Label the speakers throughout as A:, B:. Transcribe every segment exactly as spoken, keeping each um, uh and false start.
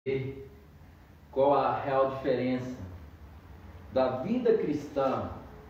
A: qual a real diferença da vida cristã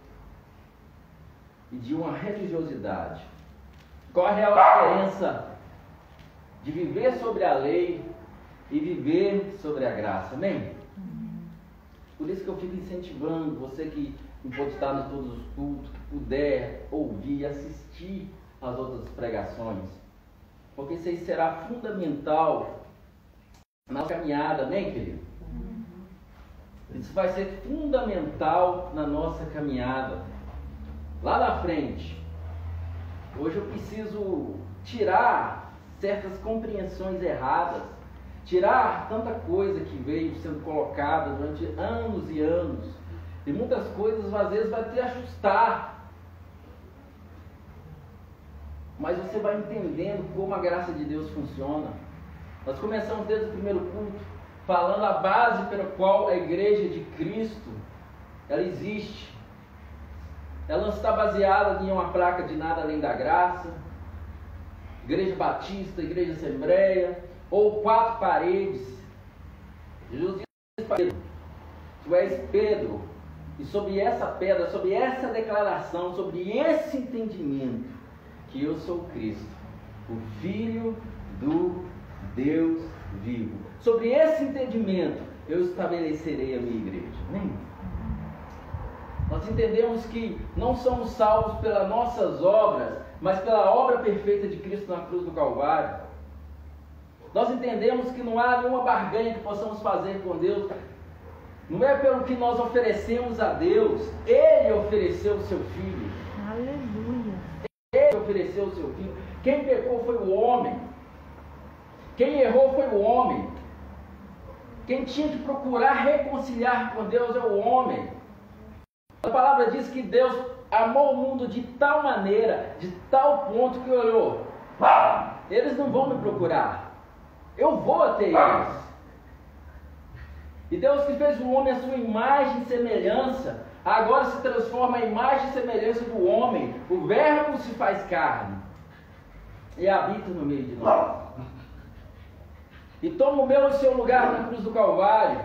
A: e de uma religiosidade. Qual a real diferença de viver sobre a lei e viver sobre a graça, amém? Por isso que eu fico incentivando você que não pode estar em todos os cultos, que puder ouvir e assistir às outras pregações, porque isso aí será fundamental na caminhada, amém, querido? Isso vai ser fundamental na nossa caminhada. Lá na frente, hoje eu preciso tirar certas compreensões erradas, tirar tanta coisa que veio sendo colocada durante anos e anos, e muitas coisas às vezes vai ter que ajustar, mas você vai entendendo como a graça de Deus funciona. Nós começamos desde o primeiro culto falando a base pela qual a igreja de Cristo ela existe. Ela não está baseada em uma placa de nada além da graça, igreja batista, igreja assembleia, ou quatro paredes. Jesus disse para Pedro: tu és Pedro, e sobre essa pedra, sobre essa declaração, sobre esse entendimento, que eu sou Cristo, o Filho do Deus vivo. Sobre esse entendimento, eu estabelecerei a minha igreja. Amém? Nós entendemos que não somos salvos pelas nossas obras, mas pela obra perfeita de Cristo na cruz do Calvário. Nós entendemos que não há nenhuma barganha que possamos fazer com Deus. Não é pelo que nós oferecemos a Deus. Ele ofereceu o seu Filho.
B: Aleluia.
A: Ele ofereceu o seu Filho. Quem pecou foi o homem. Quem errou foi o homem. Quem tinha que procurar reconciliar com Deus é o homem. A palavra diz que Deus amou o mundo de tal maneira, de tal ponto que olhou: eles não vão me procurar, eu vou até eles. E Deus que fez o homem à sua imagem e semelhança, agora se transforma a imagem e semelhança do homem. O verbo se faz carne e habita no meio de nós. E toma o meu e o seu lugar na cruz do Calvário.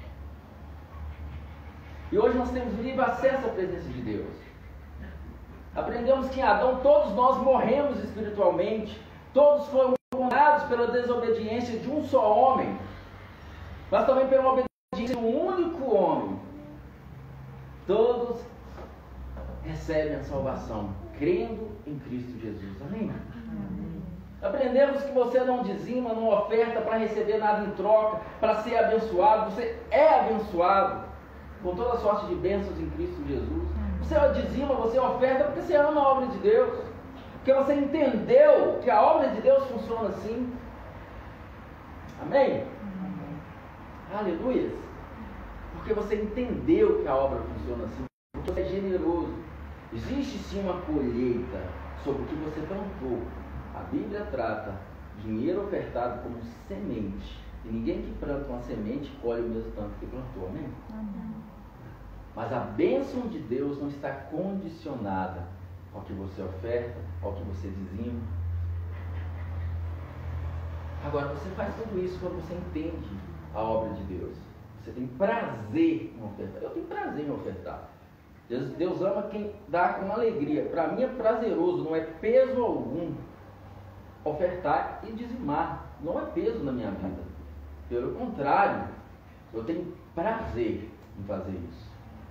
A: E hoje nós temos livre acesso à presença de Deus. Aprendemos que em Adão todos nós morremos espiritualmente. Todos foram condenados pela desobediência de um só homem, mas também pela obediência de um único homem. Todos recebem a salvação crendo em Cristo Jesus. Amém? Aprendemos que você não dizima, não oferta para receber nada em troca, para ser abençoado. Você é abençoado com toda sorte de bênçãos em Cristo Jesus. Você dizima, você oferta porque você ama a obra de Deus, porque você entendeu que a obra de Deus funciona assim. Amém? Amém. Aleluia. Porque você entendeu que a obra funciona assim, porque você é generoso. Existe sim uma colheita sobre o que você plantou. A Bíblia trata dinheiro ofertado como semente. E ninguém que planta uma semente colhe o mesmo tanto que plantou, né? Amém. Mas a bênção de Deus não está condicionada ao que você oferta, ao que você dizima. Agora, você faz tudo isso quando você entende a obra de Deus. Você tem prazer em ofertar. Eu tenho prazer em ofertar. Deus, Deus ama quem dá com alegria. Para mim é prazeroso, não é peso algum. Ofertar e dizimar não é peso na minha vida. Pelo contrário, eu tenho prazer em fazer isso.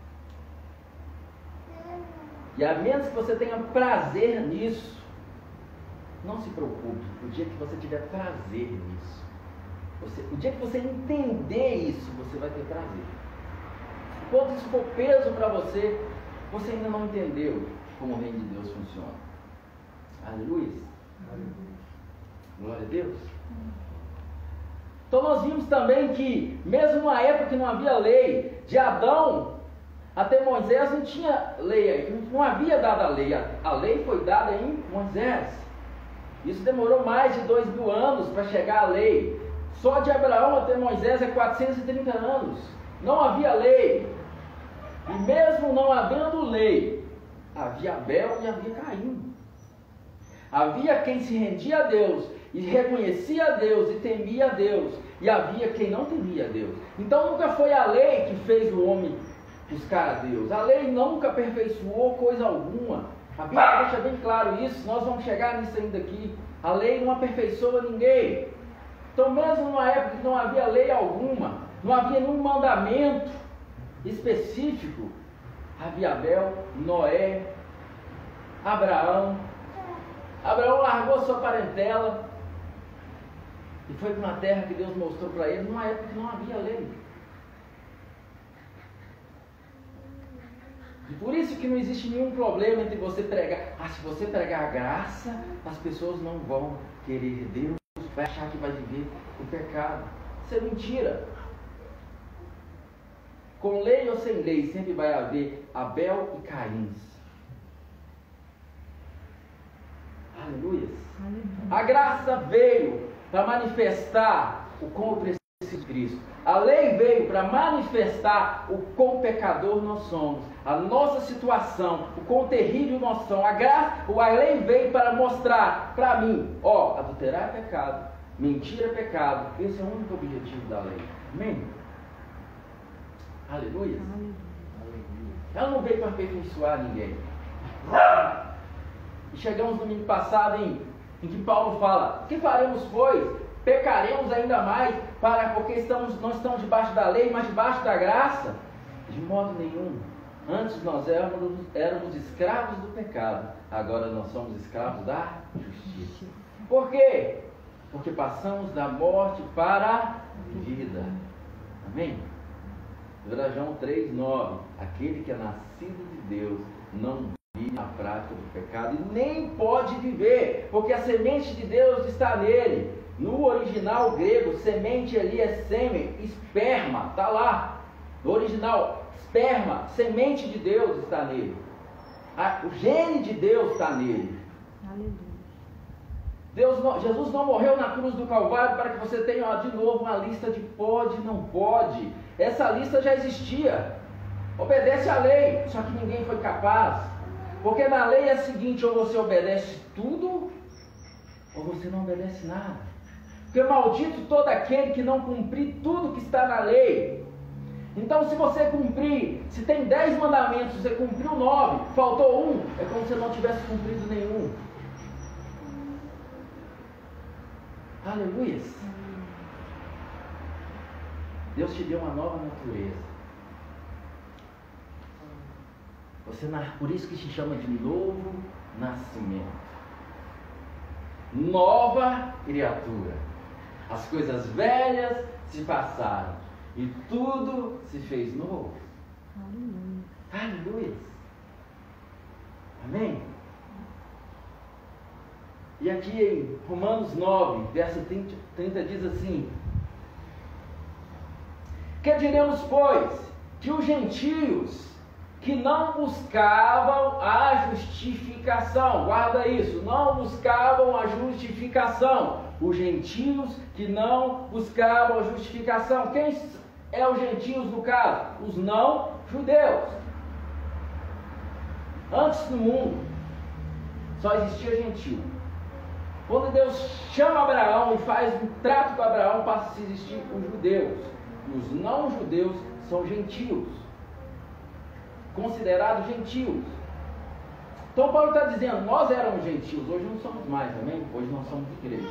A: E a menos que você tenha prazer nisso, não se preocupe. O dia que você tiver prazer nisso, você, o dia que você entender isso, você vai ter prazer. Quando isso for peso para você, você ainda não entendeu como o reino de Deus funciona. Aleluia. Aleluia. Glória a Deus. Então nós vimos também que, mesmo na época que não havia lei, de Adão até Moisés não tinha lei, não havia dado a lei. A lei foi dada em Moisés. Isso demorou mais de dois mil anos para chegar a lei. Só de Abraão até Moisés é quatrocentos e trinta anos. Não havia lei. E mesmo não havendo lei, havia Abel e havia Caim. Havia quem se rendia a Deus e reconhecia a Deus e temia a Deus, e havia quem não temia a Deus. Então nunca foi a lei que fez o homem buscar a Deus. A lei nunca aperfeiçoou coisa alguma. A Bíblia deixa bem claro isso, nós vamos chegar nisso ainda aqui. A lei não aperfeiçoa ninguém. Então mesmo numa época que não havia lei alguma, não havia nenhum mandamento específico, havia Abel, Noé, Abraão. Abraão largou sua parentela e foi para uma terra que Deus mostrou para ele, numa época que não havia lei. E por isso que não existe nenhum problema entre você pregar. Ah, se você pregar a graça, as pessoas não vão querer Deus, vai achar que vai viver o pecado. Isso é mentira. Com lei ou sem lei, sempre vai haver Abel e Caim. Aleluia. A graça veio para manifestar o quão preciso de Cristo. A lei veio para manifestar o quão pecador nós somos, a nossa situação, o quão terrível nós somos. A graça, a lei veio para mostrar para mim, ó, adulterar é pecado, mentir é pecado. Esse é o único objetivo da lei. Amém? Aleluia. Ela não veio para aperfeiçoar ninguém. E chegamos no domingo passado em, em que Paulo fala: que faremos, pois? Pecaremos ainda mais, para, porque estamos, não estamos debaixo da lei, mas debaixo da graça? De modo nenhum. Antes nós éramos, éramos escravos do pecado, agora nós somos escravos da justiça. Por quê? Porque passamos da morte para a vida. Amém? João três, nove. Aquele que é nascido de Deus não vive na prática do pecado e nem pode viver, porque a semente de Deus está nele. No original grego, semente ali é sêmen, esperma, está lá. No original, esperma, semente de Deus está nele. O gene de Deus está nele. Deus não, Jesus não morreu na cruz do Calvário para que você tenha de novo uma lista de pode e não pode. Essa lista já existia. Obedece à lei, só que ninguém foi capaz. Porque na lei é o seguinte: ou você obedece tudo, ou você não obedece nada. Porque maldito todo aquele que não cumprir tudo que está na lei. Então, se você cumprir, se tem dez mandamentos, você cumpriu nove, faltou um, é como se você não tivesse cumprido nenhum. Aleluia. Deus te deu uma nova natureza. Você, por isso que se chama de novo nascimento. Nova criatura. As coisas velhas se passaram e tudo se fez novo. Aleluia. Aleluia. Amém? E aqui em Romanos nove, verso trinta, diz assim: que diremos, pois, que os gentios que não buscavam a justificação, guarda isso, não buscavam a justificação, os gentios que não buscavam a justificação. Quem é os gentios no caso? Os não judeus. Antes no mundo só existia gentio. Quando Deus chama Abraão e faz um trato com Abraão, passa a existir os judeus. Os não judeus são gentios, considerados gentios. Então Paulo está dizendo: nós éramos gentios, hoje não somos mais, amém? Hoje nós somos igreja.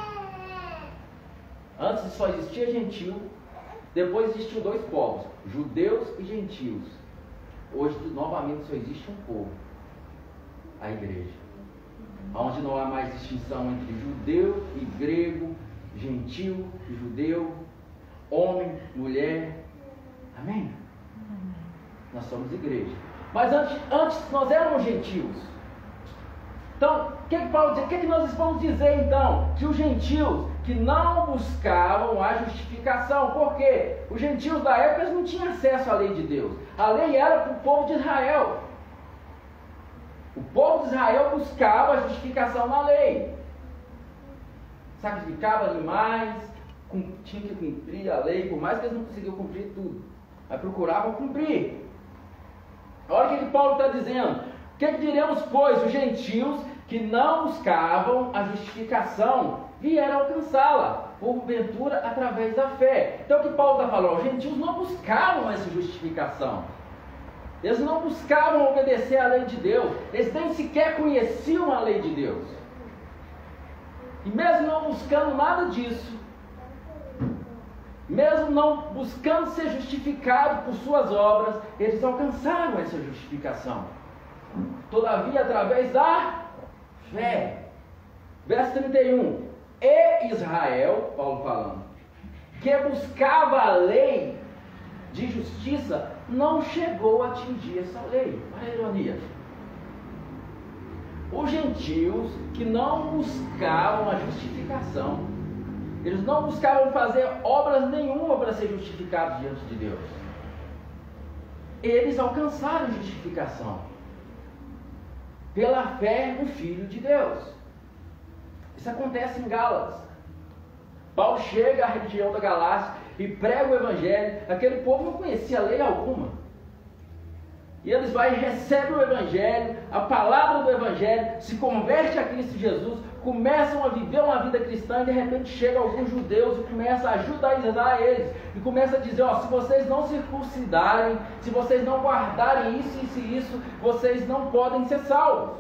A: Antes só existia gentio, depois existiu dois povos, judeus e gentios. Hoje novamente só existe um povo, a igreja, onde não há mais distinção entre judeu e grego, gentil e judeu, homem, mulher. Amém? Nós somos igreja. Mas antes, antes nós éramos gentios. Então, o que, que, Paulo diz? O que, que nós vamos dizer então? Que os gentios que não buscavam a justificação. Por quê? Os gentios da época não tinham acesso à lei de Deus. A lei era para o povo de Israel. O povo de Israel buscava a justificação na lei. Sacrificava animais, tinha que cumprir a lei, por mais que eles não conseguiam cumprir tudo. Mas procuravam cumprir. Olha o que, que Paulo está dizendo. O que, que diremos, pois, os gentios que não buscavam a justificação? vieram alcançá-la, porventura através da fé. Então o que Paulo está falando? Os gentios não buscavam essa justificação. Eles não buscavam obedecer à lei de Deus. Eles nem sequer conheciam a lei de Deus. E mesmo não buscando nada disso, mesmo não buscando ser justificado por suas obras, eles alcançaram essa justificação. Todavia, através da fé. Verso trinta e um. E Israel, Paulo falando, que buscava a lei de justiça, não chegou a atingir essa lei. Olha a ironia. Os gentios que não buscavam a justificação, eles não buscavam fazer obras nenhuma para ser justificados diante de Deus. Eles alcançaram justificação pela fé no Filho de Deus. Isso acontece em Gálatas. Paulo chega à região da Galácia e prega o Evangelho. Aquele povo não conhecia lei alguma. E eles vão e recebem o Evangelho, a palavra do Evangelho, se converte a Cristo Jesus, começam a viver uma vida cristã, e de repente chegam alguns judeus e começam a judaizar eles, e começa a dizer, ó, se vocês não circuncidarem, se vocês não guardarem isso, isso e isso, vocês não podem ser salvos.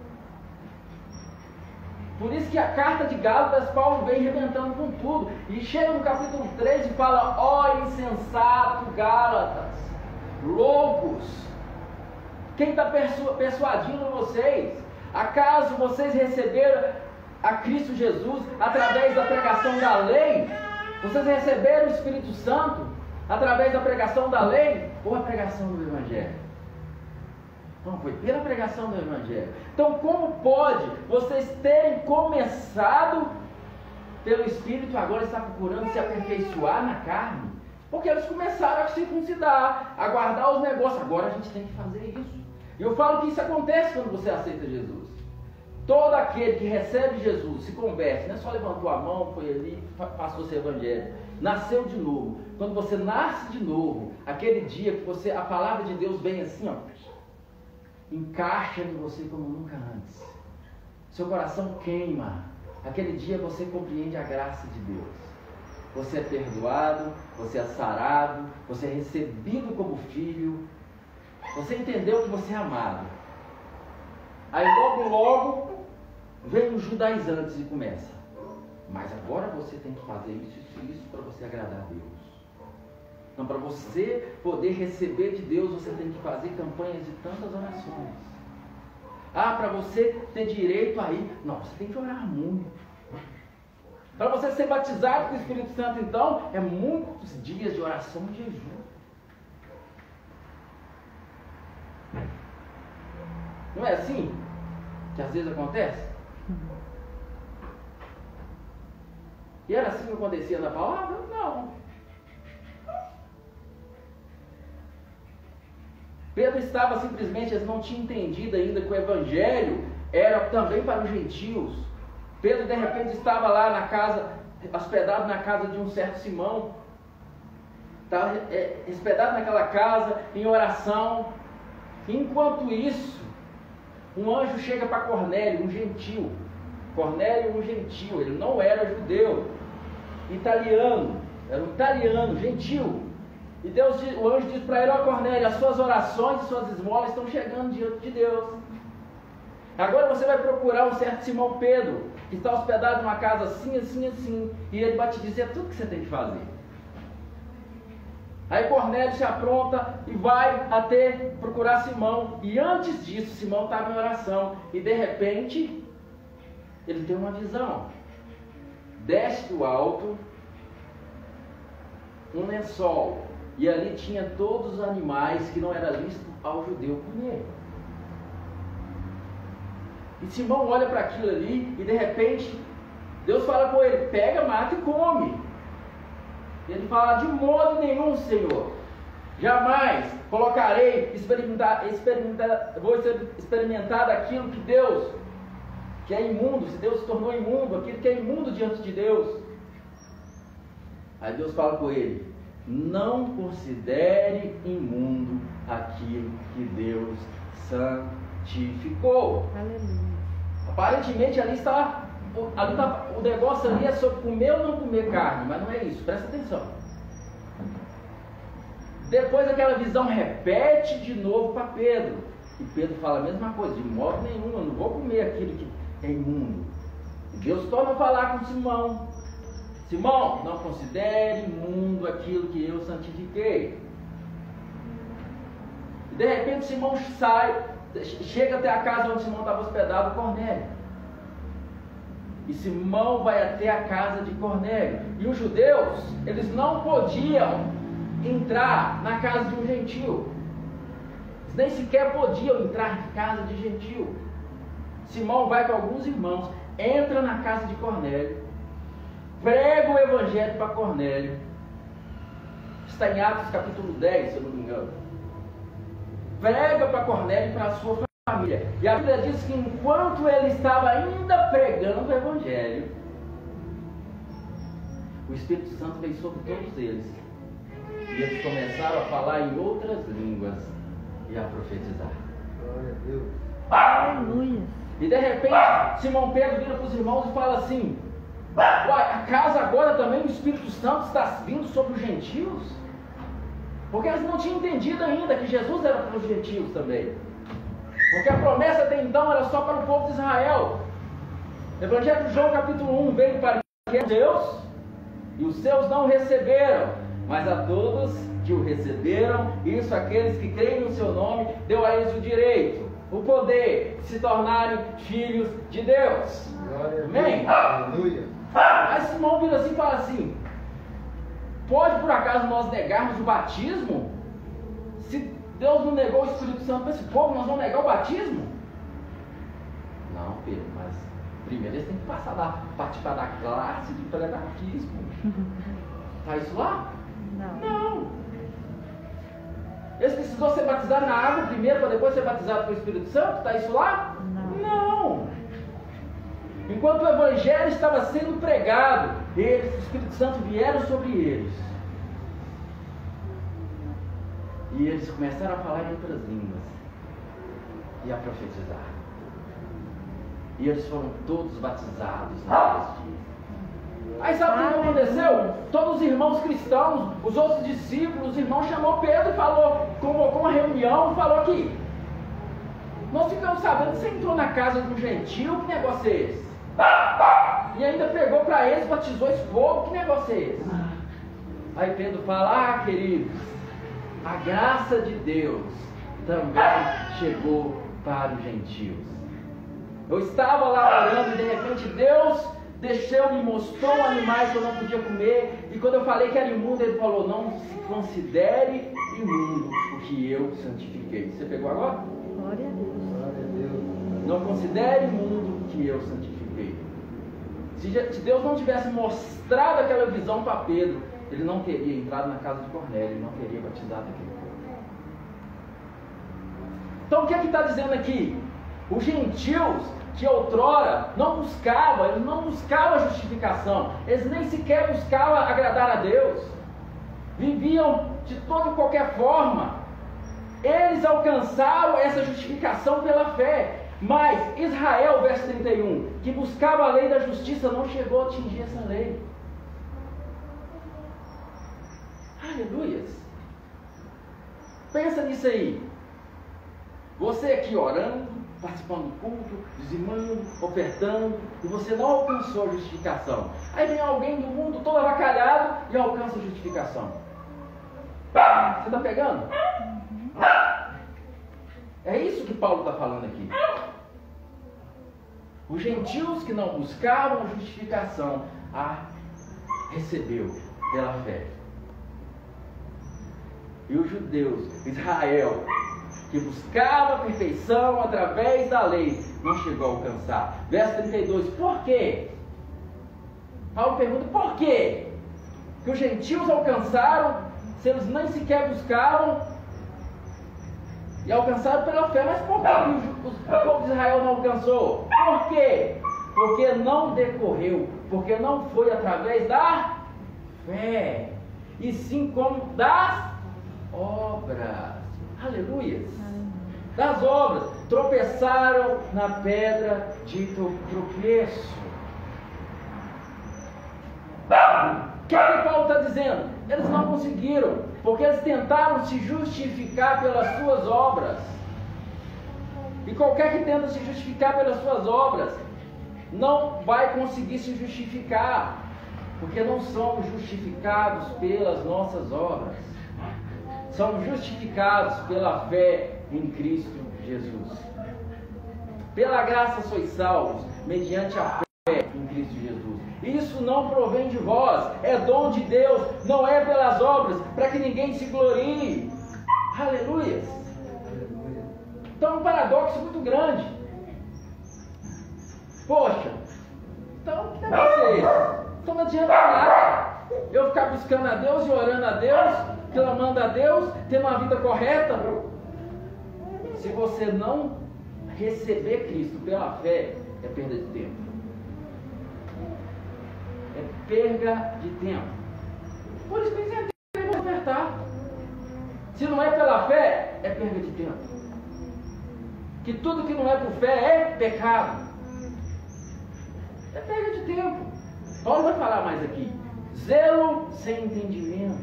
A: Por isso que a carta de Gálatas, Paulo vem arrebentando com tudo, e chega no capítulo três e fala, ó insensato Gálatas, loucos, quem está persu- persuadindo vocês? Acaso vocês receberam a Cristo Jesus através da pregação da lei? Vocês receberam o Espírito Santo através da pregação da lei ou a pregação do Evangelho? Não, foi pela pregação do Evangelho. Então, como pode vocês terem começado pelo Espírito e agora está procurando se aperfeiçoar na carne? Porque eles começaram a circuncidar, a guardar os negócios. Agora a gente tem que fazer isso. E eu falo que isso acontece quando você aceita Jesus. Todo aquele que recebe Jesus, se converte, não é só levantou a mão, foi ali, passou o seu evangelho, nasceu de novo. Quando você nasce de novo, aquele dia que você, a palavra de Deus vem assim, ó, encaixa em você como nunca antes. Seu coração queima. Aquele dia você compreende a graça de Deus. Você é perdoado, você é sarado, você é recebido como filho. Você entendeu que você é amado. Aí logo, logo, vem os judaizantes e começa. Mas agora você tem que fazer isso, isso e isso para você agradar a Deus. Então, para você poder receber de Deus, você tem que fazer campanhas de tantas orações. Ah, para você ter direito aí, não, você tem que orar muito. Para você ser batizado com o Espírito Santo, então, é muitos dias de oração e jejum. Não é assim que às vezes acontece? E era assim que acontecia na palavra? Não. Pedro estava simplesmente, eles não tinham entendido ainda que o Evangelho era também para os gentios. Pedro de repente estava lá na casa, hospedado na casa de um certo Simão. Estava é, hospedado naquela casa, em oração. Enquanto isso, um anjo chega para Cornélio, um gentil. Cornélio, um gentil, ele não era judeu, italiano, era um italiano, gentil. E Deus, o anjo diz para ele, ó Cornélio, as suas orações e suas esmolas estão chegando diante de Deus. Agora você vai procurar um certo Simão Pedro, que está hospedado numa casa assim, assim, assim, e ele vai te dizer tudo que você tem que fazer. Aí Cornélio se apronta e vai até procurar Simão. E antes disso, Simão estava em oração. E de repente, ele tem uma visão. Desce do alto um lençol. E ali tinha todos os animais que não era lícito ao judeu comer. E Simão olha para aquilo ali e de repente, Deus fala com ele, pega, mata e come. E ele fala, de modo nenhum, Senhor, jamais colocarei, experimentar, experimentar, vou experimentar daquilo que Deus, que é imundo, se Deus se tornou imundo, aquilo que é imundo diante de Deus. Aí Deus fala com ele, não considere imundo aquilo que Deus santificou.
B: Aleluia.
A: Aparentemente ali está o, ali tá, o negócio ali é sobre comer ou não comer carne, mas não é isso, presta atenção. Depois aquela visão repete de novo para Pedro. E Pedro fala a mesma coisa, de modo nenhum, eu não vou comer aquilo que é imundo. E Deus torna a falar com Simão. Simão, não considere imundo aquilo que eu santifiquei. E de repente Simão sai, chega até a casa onde Simão estava hospedado, Cornélio. E Simão vai até a casa de Cornélio. E os judeus, eles não podiam entrar na casa de um gentil. Eles nem sequer podiam entrar na casa de gentil. Simão vai com alguns irmãos, entra na casa de Cornélio, prega o evangelho para Cornélio. Está em Atos capítulo dez, se eu não me engano. Prega para Cornélio e para a sua família. E a Bíblia diz que enquanto ele estava ainda pregando o evangelho, o Espírito Santo veio sobre todos eles. E eles começaram a falar em outras línguas e a profetizar.
B: Glória a Deus.
C: Aleluia.
A: E de repente, Simão Pedro vira para os irmãos e fala assim: uai, acaso agora também o Espírito Santo está vindo sobre os gentios? Porque eles não tinham entendido ainda que Jesus era para os gentios também. Porque a promessa até então era só para o povo de Israel. Evangelho de João capítulo um, veio para os seus e os seus não receberam, mas a todos que o receberam, isso aqueles que creem no seu nome, deu a eles o direito, o poder de se tornarem filhos de Deus.
B: Glória a Deus.
A: Amém?
B: Aleluia.
A: Aí Simão vira assim e fala assim: pode por acaso nós negarmos o batismo? Se Deus não negou o Espírito Santo para esse povo, nós vamos negar o batismo? Não, Pedro, mas primeiro eles têm que passar da, participar da classe de pré-batismo. Está isso lá?
C: Não.
A: Não. Eles precisou ser batizados na água primeiro para depois ser batizado com o Espírito Santo? Está isso lá?
C: Não.
A: Não. Enquanto o Evangelho estava sendo pregado, eles, o Espírito Santo vieram sobre eles. E eles começaram a falar em outras línguas e a profetizar. E eles foram todos batizados naqueles dias. Aí sabe o que aconteceu? Todos os irmãos cristãos, os outros discípulos, os irmãos chamou Pedro e falou, convocou uma reunião e falou aqui: nós ficamos sabendo que você entrou na casa de um gentil, que negócio é esse? E ainda pregou para eles, batizou esse povo, que negócio é esse? Aí Pedro fala: ah, queridos, a graça de Deus também chegou para os gentios. Eu estava lá orando e de repente Deus desceu e me mostrou animais que eu não podia comer. E quando eu falei que era imundo, ele falou: não se considere imundo o que eu santifiquei. Você pegou agora?
C: Glória a Deus.
B: Glória a Deus.
A: Não considere imundo o que eu santifiquei. Se Deus não tivesse mostrado aquela visão para Pedro, ele não teria entrado na casa de Cornélio, ele não teria batizado aquele povo. Então o que é que está dizendo aqui? Os gentios que outrora não buscavam, eles não buscavam a justificação, eles nem sequer buscavam agradar a Deus, viviam de toda e qualquer forma. Eles alcançaram essa justificação pela fé. Mas Israel, verso trinta e um, que buscava a lei da justiça, não chegou a atingir essa lei. Aleluias. Pensa nisso aí. Você aqui orando, participando do culto, dizimando, ofertando, e você não alcançou a justificação. Aí vem alguém do mundo todo avacalhado e alcança a justificação. Você está pegando? É isso que Paulo está falando aqui. Os gentios que não buscavam a justificação, a recebeu pela fé. E os judeus, Israel, que buscava a perfeição através da lei, não chegou a alcançar. Verso trinta e dois, por quê? Paulo pergunta, por quê? Que os gentios alcançaram, se eles nem sequer buscavam, e alcançaram pela fé. Mas por que o, o povo de Israel não alcançou? Por quê? Porque não decorreu, porque não foi através da fé, e sim como das obras. Aleluia. Das obras. Tropeçaram na pedra de tropeço. dizendo? Eles não conseguiram, porque eles tentaram se justificar pelas suas obras. E qualquer que tenta se justificar pelas suas obras, não vai conseguir se justificar, porque não somos justificados pelas nossas obras. Somos justificados pela fé em Cristo Jesus. Pela graça sois salvos, mediante a fé em Cristo Jesus. Isso não provém de vós, é dom de Deus, não é pelas obras, para que ninguém se glorie. Aleluia! Então é um paradoxo muito grande. Poxa, então que negócio é esse? Então não adianta nada eu ficar buscando a Deus e orando a Deus, clamando a Deus, tendo uma vida correta. Se você não receber Cristo pela fé, é perda de tempo. É perda de tempo. Por isso que eles têm que ofertar. Se não é pela fé, é perda de tempo. Que tudo que não é por fé é pecado. É perda de tempo. Paulo vai falar mais aqui. Zelo sem entendimento.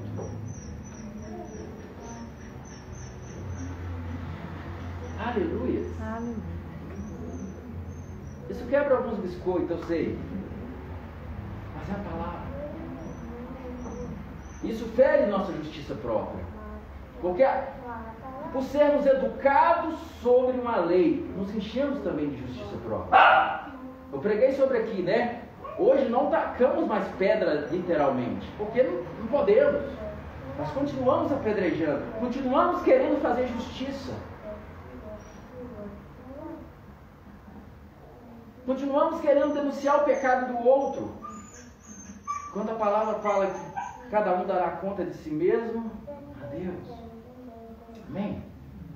A: Aleluia.
C: Aleluia.
A: Isso quebra alguns biscoitos, eu sei. Mas é a palavra. Isso fere nossa justiça própria. Porque por sermos educados sobre uma lei, nos enchemos também de justiça própria. Eu preguei sobre aqui, né? Hoje não tacamos mais pedra literalmente, porque não, não podemos. Nós continuamos apedrejando, continuamos querendo fazer justiça. Continuamos querendo denunciar o pecado do outro. Quando a palavra fala que cada um dará conta de si mesmo a Deus. Amém?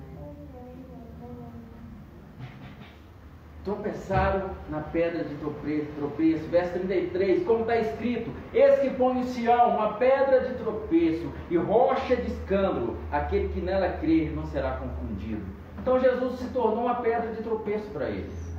A: Tropeçaram na pedra de tropeço, tropeço. Verso trinta e três, como está escrito: eis que põe em Sião uma pedra de tropeço e rocha de escândalo, aquele que nela crer não será confundido. Então Jesus se tornou uma pedra de tropeço para eles.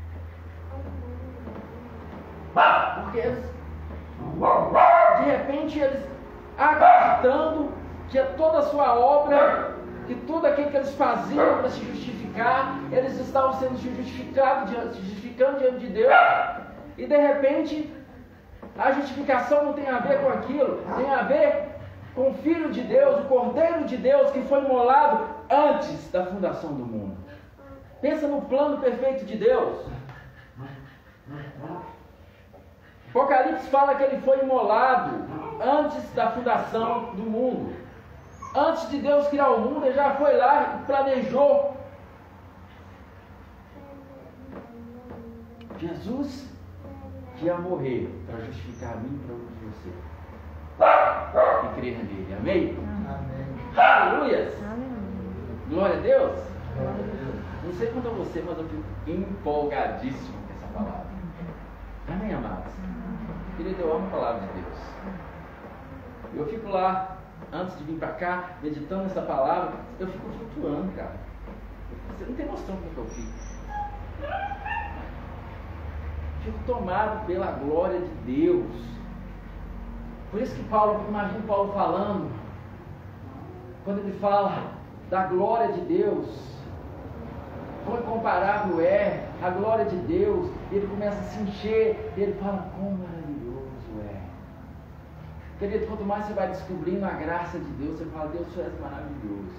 A: Porque eles, de repente eles, acreditando que toda a sua obra, que tudo aquilo que eles faziam para se justificar, eles estavam sendo justificados, se justificando diante de Deus, e de repente a justificação não tem a ver com aquilo, tem a ver com o Filho de Deus, o Cordeiro de Deus, que foi imolado antes da fundação do mundo. Pensa no plano perfeito de Deus. Apocalipse fala que ele foi imolado antes da fundação do mundo. Antes de Deus criar o mundo, ele já foi lá e planejou. Jesus que ia morrer para justificar a mim e para você. E crer nele. Amém?
B: Amém.
A: Aleluia! Glória a Deus!
B: Glória a Deus.
A: Não sei quanto a você, mas eu fico empolgadíssimo com essa palavra. Amém, amados? Querido, eu amo a palavra de Deus. Eu fico lá, antes de vir para cá, meditando nessa palavra, eu fico flutuando, cara. Você não tem noção do que eu fico. Fico tomado pela glória de Deus. Por isso que Paulo, imagina Paulo falando, quando ele fala da glória de Deus, quão incomparável é a glória de Deus, ele começa a se encher, e ele fala, quão maravilhoso é. Querido, quanto mais você vai descobrindo a graça de Deus, você fala, Deus, tu és maravilhoso.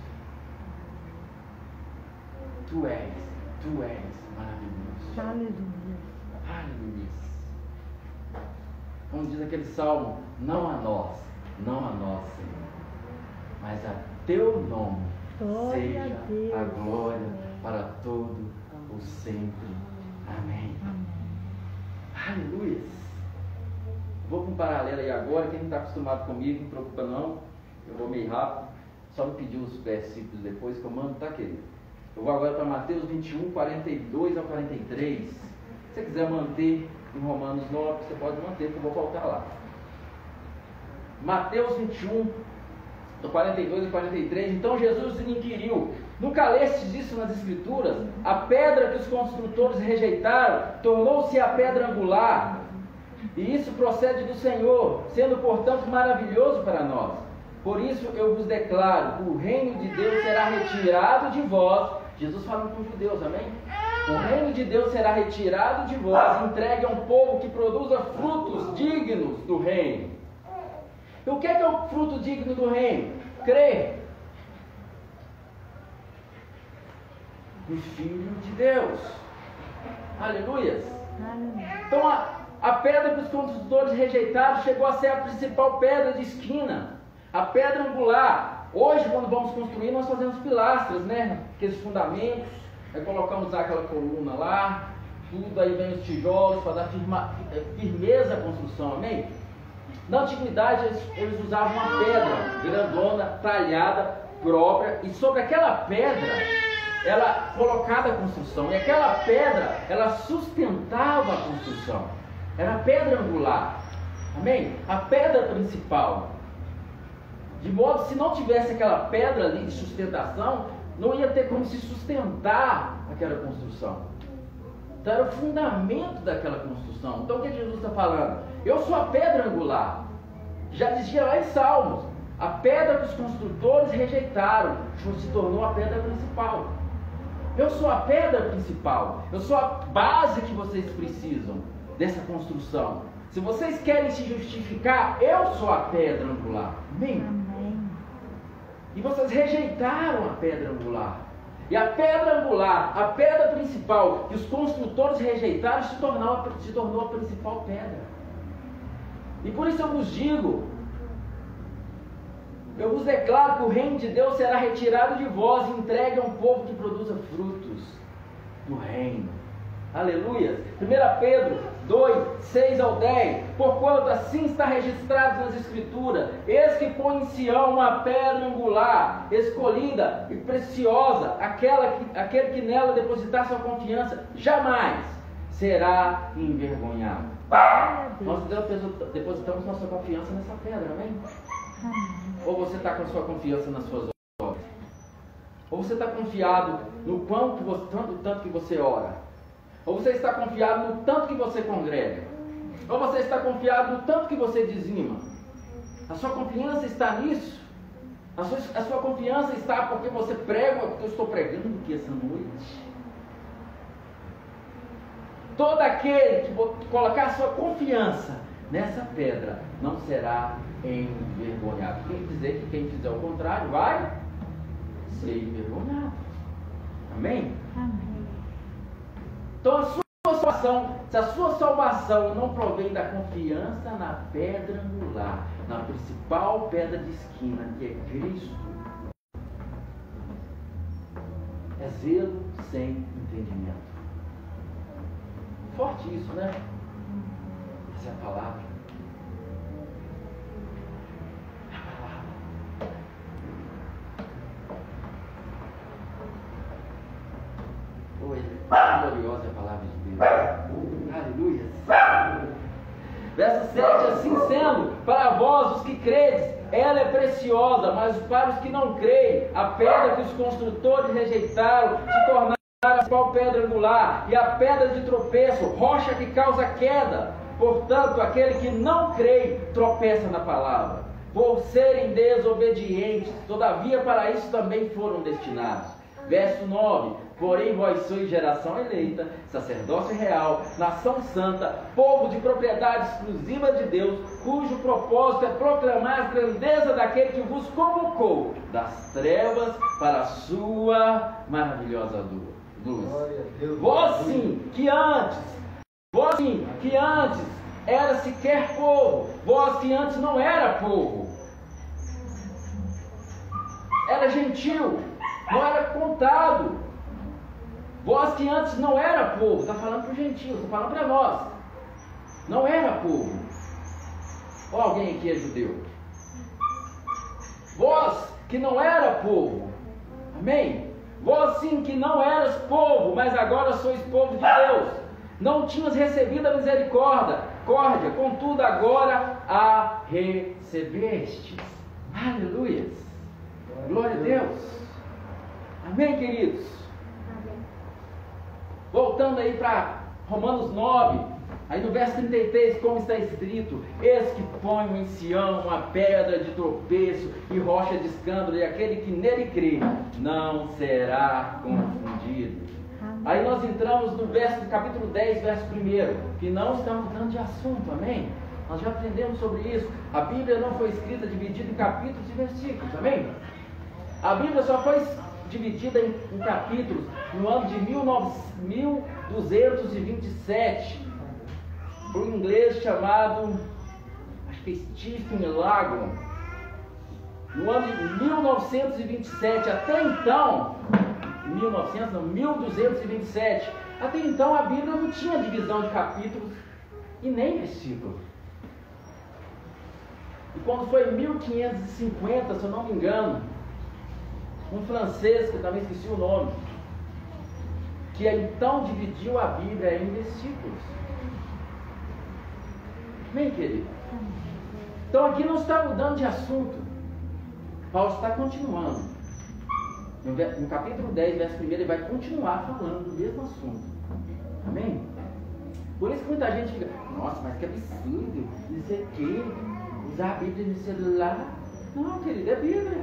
A: Tu és, tu és maravilhoso.
C: Aleluia.
A: Aleluia. Como diz aquele salmo, não a nós, não a nós, Senhor, mas a teu nome
C: Glória
A: seja
C: a Deus.
A: a glória para todo o sempre. Amém. Aleluia. Vou para um paralelo aí agora. Quem não está acostumado comigo, não preocupa não. Eu vou meio rápido. Só me pedir os versículos depois que eu mando, tá, querido? Eu vou agora para Mateus vinte e um, quarenta e dois ao quarenta e três. Se você quiser manter em Romanos nove, você pode manter, que eu vou voltar lá. Mateus vinte e um, do quarenta e dois e quarenta e três. Então Jesus lhe inquiriu: nunca lestes isso nas Escrituras? A pedra que os construtores rejeitaram tornou-se a pedra angular. E isso procede do Senhor, sendo portanto maravilhoso para nós. Por isso eu vos declaro que o reino de Deus será retirado de vós. Jesus falando com os judeus, amém? O reino de Deus será retirado de vós, entregue a um povo que produza frutos dignos do reino. E o que é, que é o fruto digno do reino? Crer no Filho de Deus. Aleluias. Então a, a pedra que os construtores rejeitaram chegou a ser a principal pedra de esquina, a pedra angular. Hoje, quando vamos construir, nós fazemos pilastras, né? Aqueles fundamentos, aí colocamos aquela coluna lá, tudo, aí vem os tijolos para dar firma, firmeza à construção, amém? Na antiguidade eles, eles usavam uma pedra grandona, talhada, própria, e sobre aquela pedra ela colocada a construção, e aquela pedra ela sustentava a construção. Era a pedra angular, amém? A pedra principal. De modo que se não tivesse aquela pedra ali de sustentação, não ia ter como se sustentar aquela construção. Então era o fundamento daquela construção. Então o que Jesus está falando? Eu sou a pedra angular. Já dizia lá em Salmos, a pedra que os construtores rejeitaram se tornou a pedra principal. Eu sou a pedra principal. Eu sou a base que vocês precisam dessa construção. Se vocês querem se justificar, eu sou a pedra angular. Amém?
C: Amém.
A: E vocês rejeitaram a pedra angular. E a pedra angular, a pedra principal, que os construtores rejeitaram, se tornou, se tornou a principal pedra. E por isso eu vos digo, eu vos declaro que o reino de Deus será retirado de vós e entregue a um povo que produza frutos do reino. Aleluia. primeira Pedro dois, seis ao dez. Porquanto assim está registrado nas Escrituras: eis que põe em Sião uma pedra angular, escolhida e preciosa, aquela que, aquele que nela depositar sua confiança jamais será envergonhado. Nós depositamos nossa confiança nessa pedra, amém?
C: Amém.
A: Ou você está com a sua confiança nas suas obras? Ou você está confiado no quanto, você, tanto, tanto que você ora? Ou você está confiado no tanto que você congrega? Ou você está confiado no tanto que você dizima? A sua confiança está nisso? A sua, a sua confiança está porque você prega, porque eu estou pregando aqui essa noite? Todo aquele que colocar a sua confiança nessa pedra não será envergonhado. Quem dizer que quem fizer o contrário vai ser envergonhado. Amém?
C: Amém.
A: Então a sua salvação, se a sua salvação não provém da confiança na pedra angular, na principal pedra de esquina, que é Cristo, é zelo sem entendimento. Forte isso, né? Essa é a palavra. Oi, gloriosa é a palavra de Deus. Aleluia. Verso sete: assim sendo, para vós os que credes, ela é preciosa, mas para os que não creem, a pedra que os construtores rejeitaram se tornaram a principal pedra angular, e a pedra de tropeço, rocha que causa queda. Portanto, aquele que não crê tropeça na palavra, por serem desobedientes, todavia para isso também foram destinados. Verso nove: porém vós sois geração eleita, sacerdócio real, nação santa, povo de propriedade exclusiva de Deus, cujo propósito é proclamar a grandeza daquele que vos convocou das trevas para a sua maravilhosa luz. Vós sim, que antes, vós sim, que antes era sequer povo, vós que antes não era povo, era gentil, não era contado. Vós que antes não era povo, está falando para o gentil, está falando para nós, não era povo. Ou alguém aqui é judeu? Vós que não era povo, amém? Vós sim que não eras povo, mas agora sois povo de Deus. Não tinhas recebido a misericórdia, córdia, contudo agora a recebestes. Aleluia. Glória a Deus. Amém, queridos? Voltando aí para Romanos nove, Aí no verso trinta e três, como está escrito: eis que ponho em Sião uma pedra de tropeço e rocha de escândalo, e aquele que nele crê não será confundido. Aí nós entramos no verso, capítulo dez, verso um, que não estamos mudando de assunto, amém? Nós já aprendemos sobre isso. A Bíblia não foi escrita dividida em capítulos e versículos, amém? A Bíblia só foi dividida em, em capítulos no ano de mil duzentos e vinte e sete, por um inglês chamado, acho que é Stephen Lagon. No ano de mil novecentos e vinte e sete, até então, mil e novecentos, não, mil duzentos e vinte e sete, até então a Bíblia não tinha divisão de capítulos e nem versículos. E quando foi em mil quinhentos e cinquenta, se eu não me engano, um francês, que eu também esqueci o nome, que então dividiu a Bíblia em versículos. Amém, querido? Então aqui não está mudando de assunto. Paulo está continuando. No, no capítulo dez, verso um, ele vai continuar falando do mesmo assunto. Amém? Por isso que muita gente fica: nossa, mas que absurdo, não sei o quê, usar a Bíblia no celular. Não, querido, é Bíblia.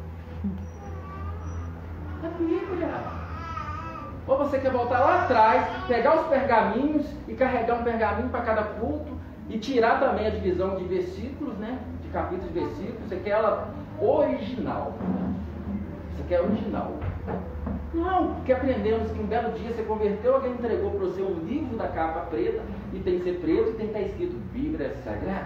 A: É Bíblia. Ou você quer voltar lá atrás, pegar os pergaminhos e carregar um pergaminho para cada culto e tirar também a divisão de versículos, né? De capítulos de versículos. Você quer ela original. Você quer original. Não, porque aprendemos que um belo dia você converteu, alguém entregou para você um livro da capa preta, e tem que ser preto e tem que estar escrito Bíblia Sagrada.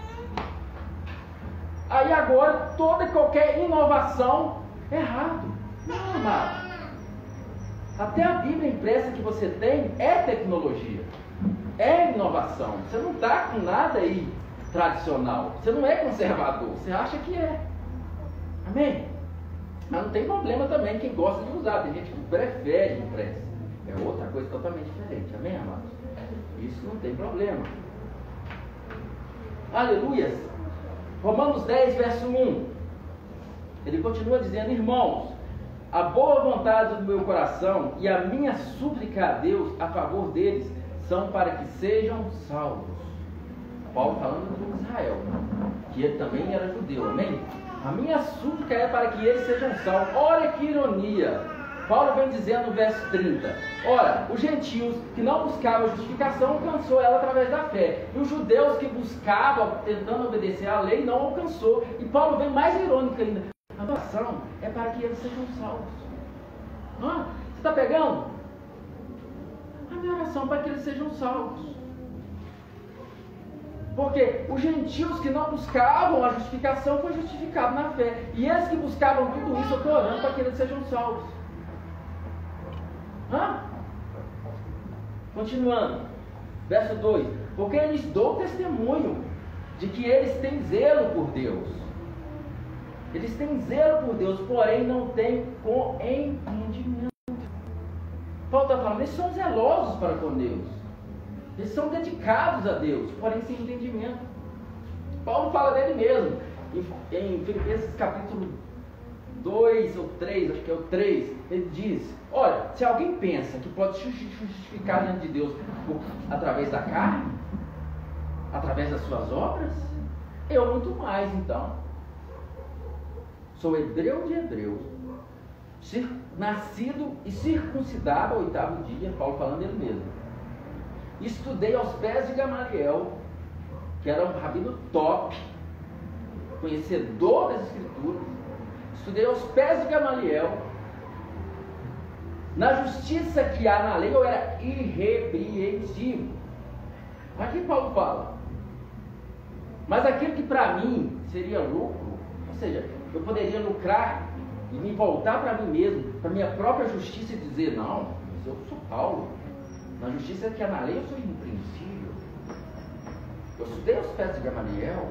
A: Aí agora toda e qualquer inovação é errado. Não, amado. Até a Bíblia impressa que você tem é tecnologia, é inovação. Você não está com nada aí tradicional. Você não é conservador. Você acha que é. Amém? Mas não tem problema também quem gosta de usar. Tem gente que prefere impressa. É outra coisa totalmente diferente. Amém, amados? Isso não tem problema. Aleluias. Romanos dez, verso um. Ele continua dizendo: irmãos, a boa vontade do meu coração e a minha súplica a Deus a favor deles são para que sejam salvos. Paulo falando do Israel, que ele também era judeu, amém? A minha súplica é para que eles sejam salvos. Olha que ironia. Paulo vem dizendo no verso trinta: ora, os gentios que não buscavam justificação alcançou ela através da fé, e os judeus que buscavam, tentando obedecer à lei, não alcançou. E Paulo vem mais irônico ainda: a oração é para que eles sejam salvos. Ah, você está pegando? A minha oração é para que eles sejam salvos. Porque os gentios que não buscavam a justificação foi justificado na fé. E eles que buscavam tudo isso, eu estou orando para que eles sejam salvos. Hã? Continuando. Verso dois. Porque eu lhes dou testemunho de que eles têm zelo por Deus. Eles têm zelo por Deus, porém não têm entendimento. Paulo está falando, eles são zelosos para com Deus. Eles são dedicados a Deus, porém sem entendimento. Paulo fala dele mesmo. Em, em Filipenses capítulo dois ou três, acho que é o três, ele diz: olha, se alguém pensa que pode se justificar diante de Deus por, através da carne, através das suas obras, eu muito mais então. Sou hebreu de hebreus, nascido e circuncidado ao oitavo dia, Paulo falando dele mesmo. Estudei aos pés de Gamaliel, que era um rabino top, conhecedor das escrituras. Estudei aos pés de Gamaliel. Na justiça que há na lei, eu era irrepreensível. Aqui Paulo fala: mas aquilo que para mim seria lucro, ou seja, eu poderia lucrar e me voltar para mim mesmo, para minha própria justiça, e dizer: não, mas eu sou Paulo. Na justiça que há na lei, eu sou irrepreensível. Eu estudei aos pés de Gamaliel.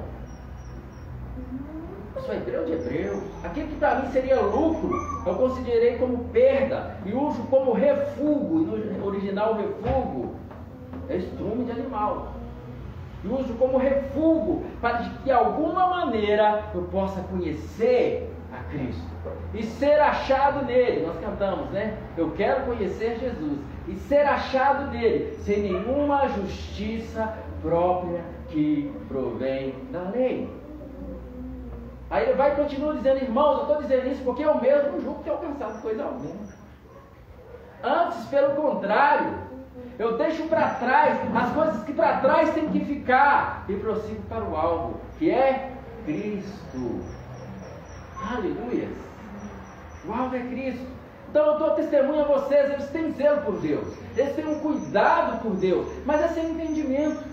A: Eu sou hebreu de hebreus. Aquilo que para mim seria lucro, eu considerei como perda e uso como refúgio. E no original, refúgio é estrume de animal. E uso como refúgio para que de alguma maneira eu possa conhecer a Cristo. e ser achado nele. Nós cantamos, né? Eu quero conhecer Jesus e ser achado nele, sem nenhuma justiça própria que provém da lei. Aí ele vai e continua dizendo: irmãos, eu estou dizendo isso porque eu mesmo não julgo ter alcançado coisa alguma. Antes, pelo contrário, eu deixo para trás as coisas que para trás têm que ficar e prossigo para o alvo, que é Cristo. Aleluia! O alvo é Cristo. Então eu dou testemunho a vocês, eles têm zelo por Deus, eles têm um cuidado por Deus, mas é sem entendimento.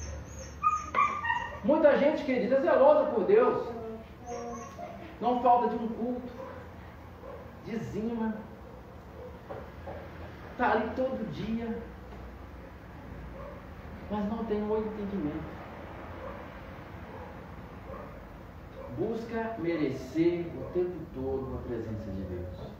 A: Muita gente, querida, é zelosa por Deus, não falta de um culto, dizima, está ali todo dia, mas não tem um entendimento. Busca merecer o tempo todo a presença de Deus.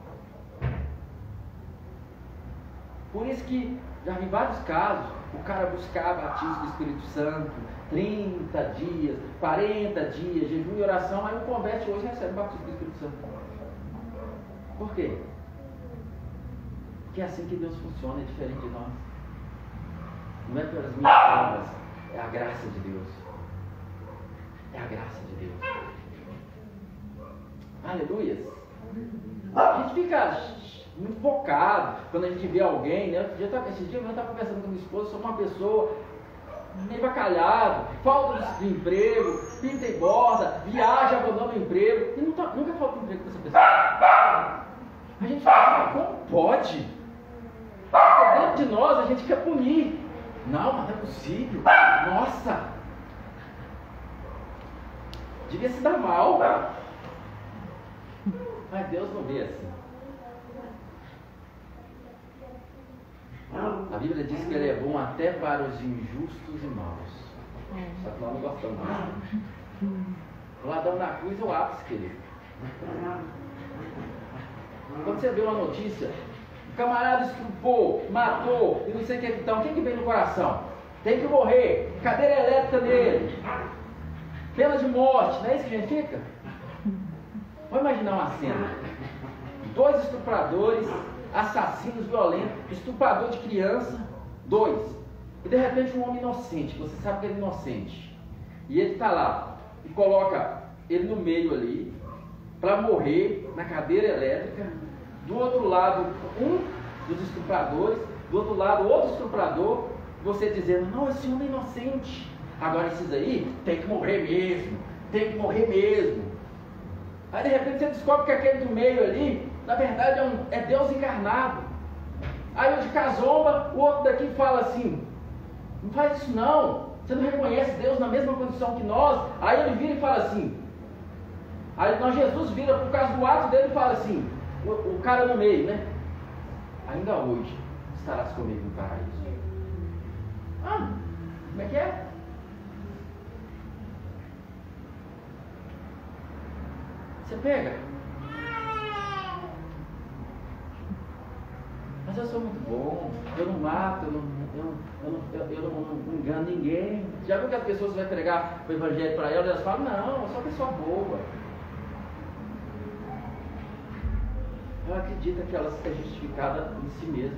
A: Por isso que, já vi vários casos, o cara buscava batismo do Espírito Santo, trinta dias, quarenta dias, jejum e oração, aí o converte hoje recebe o batismo do Espírito Santo. Por quê? Porque é assim que Deus funciona, é diferente de nós. Não é pelas minhas obras, é a graça de Deus. É a graça de Deus. Aleluia. A gente fica muito focado quando a gente vê alguém, né? Esse dia, esse dia eu estava conversando com a minha esposa sobre uma pessoa meio bacalhado, falta de emprego, pinta e borda, viaja, abandona o emprego, e não tá, nunca falta de emprego para essa pessoa. A gente fala assim: como pode? Porque dentro de nós a gente quer punir. Não, mas não é possível. Nossa! Devia se dar mal. Mas Deus não vê assim. A Bíblia diz que Ele é bom até para os injustos e maus. Só que nós não gostamos disso. O ladrão na cruz é o ápice, querido. Quando você vê uma notícia, o camarada estrupou, matou, e não sei o que, então, o que, que vem no coração? Tem que morrer, cadeira elétrica nele, pena de morte, não é isso que a gente fica? Vamos imaginar uma cena: dois estupradores, assassinos violentos, estuprador de criança, dois, e de repente um homem inocente, você sabe que ele é inocente, e ele está lá, e coloca ele no meio ali, para morrer na cadeira elétrica, do outro lado um dos estupradores, do outro lado outro estuprador, você dizendo: não, esse homem é inocente, agora esses aí tem que morrer mesmo, tem que morrer mesmo. Aí de repente você descobre que aquele do meio ali, na verdade é, um, é Deus encarnado. Aí o de casomba, o outro daqui fala assim: não faz isso não, você não reconhece Deus na mesma condição que nós. Aí ele vira e fala assim, aí nós, Jesus vira por causa do ato dele e fala assim, o, o cara no meio, né? Ainda hoje estarás comigo no paraíso. Ah, como é que é? Você pega. Mas eu sou muito bom, eu não mato, eu não, eu, eu, eu, eu não, não engano ninguém. Já viu que as pessoas vão pregar o evangelho para elas e elas falam: não, eu sou uma pessoa boa. Ela acredita que ela é justificada em si mesma.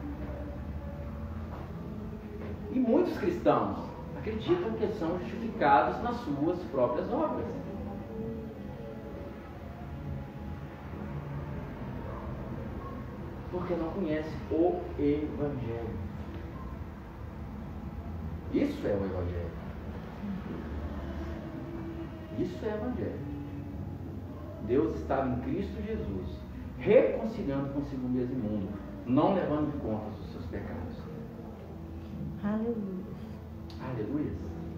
A: E muitos cristãos acreditam que são justificados nas suas próprias obras. Porque não conhece o Evangelho. Isso é o Evangelho. Isso é o Evangelho. Deus estava em Cristo Jesus, reconciliando consigo mesmo o mundo, não levando em conta os seus pecados.
C: Aleluia.
A: Aleluia.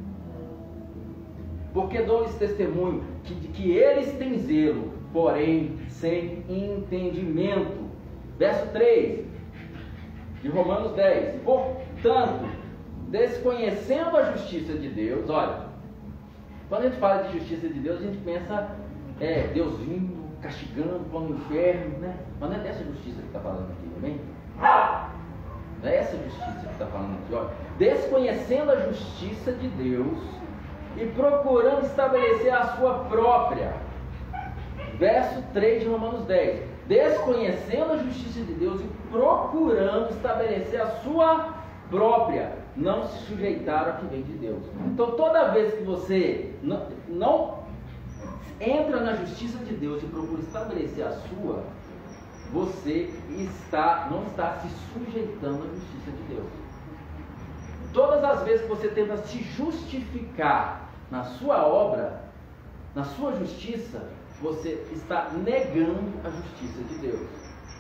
A: Porque dou-lhes testemunho que, de que eles têm zelo, porém sem entendimento. Verso três de Romanos dez. Portanto, desconhecendo a justiça de Deus, olha, quando a gente fala de justiça de Deus, a gente pensa, é, Deus vindo, castigando, pondo no inferno, né? Mas não é dessa justiça que está falando aqui, amém? Não é essa justiça que está falando aqui, olha. Desconhecendo a justiça de Deus e procurando estabelecer a sua própria, verso três de Romanos dez. Desconhecendo a justiça de Deus e procurando estabelecer a sua própria, não se sujeitaram ao que vem de Deus. Então toda vez que você não, não entra na justiça de Deus e procura estabelecer a sua, você está, não está se sujeitando à justiça de Deus. Todas as vezes que você tenta se justificar na sua obra, na sua justiça, você está negando a justiça de Deus.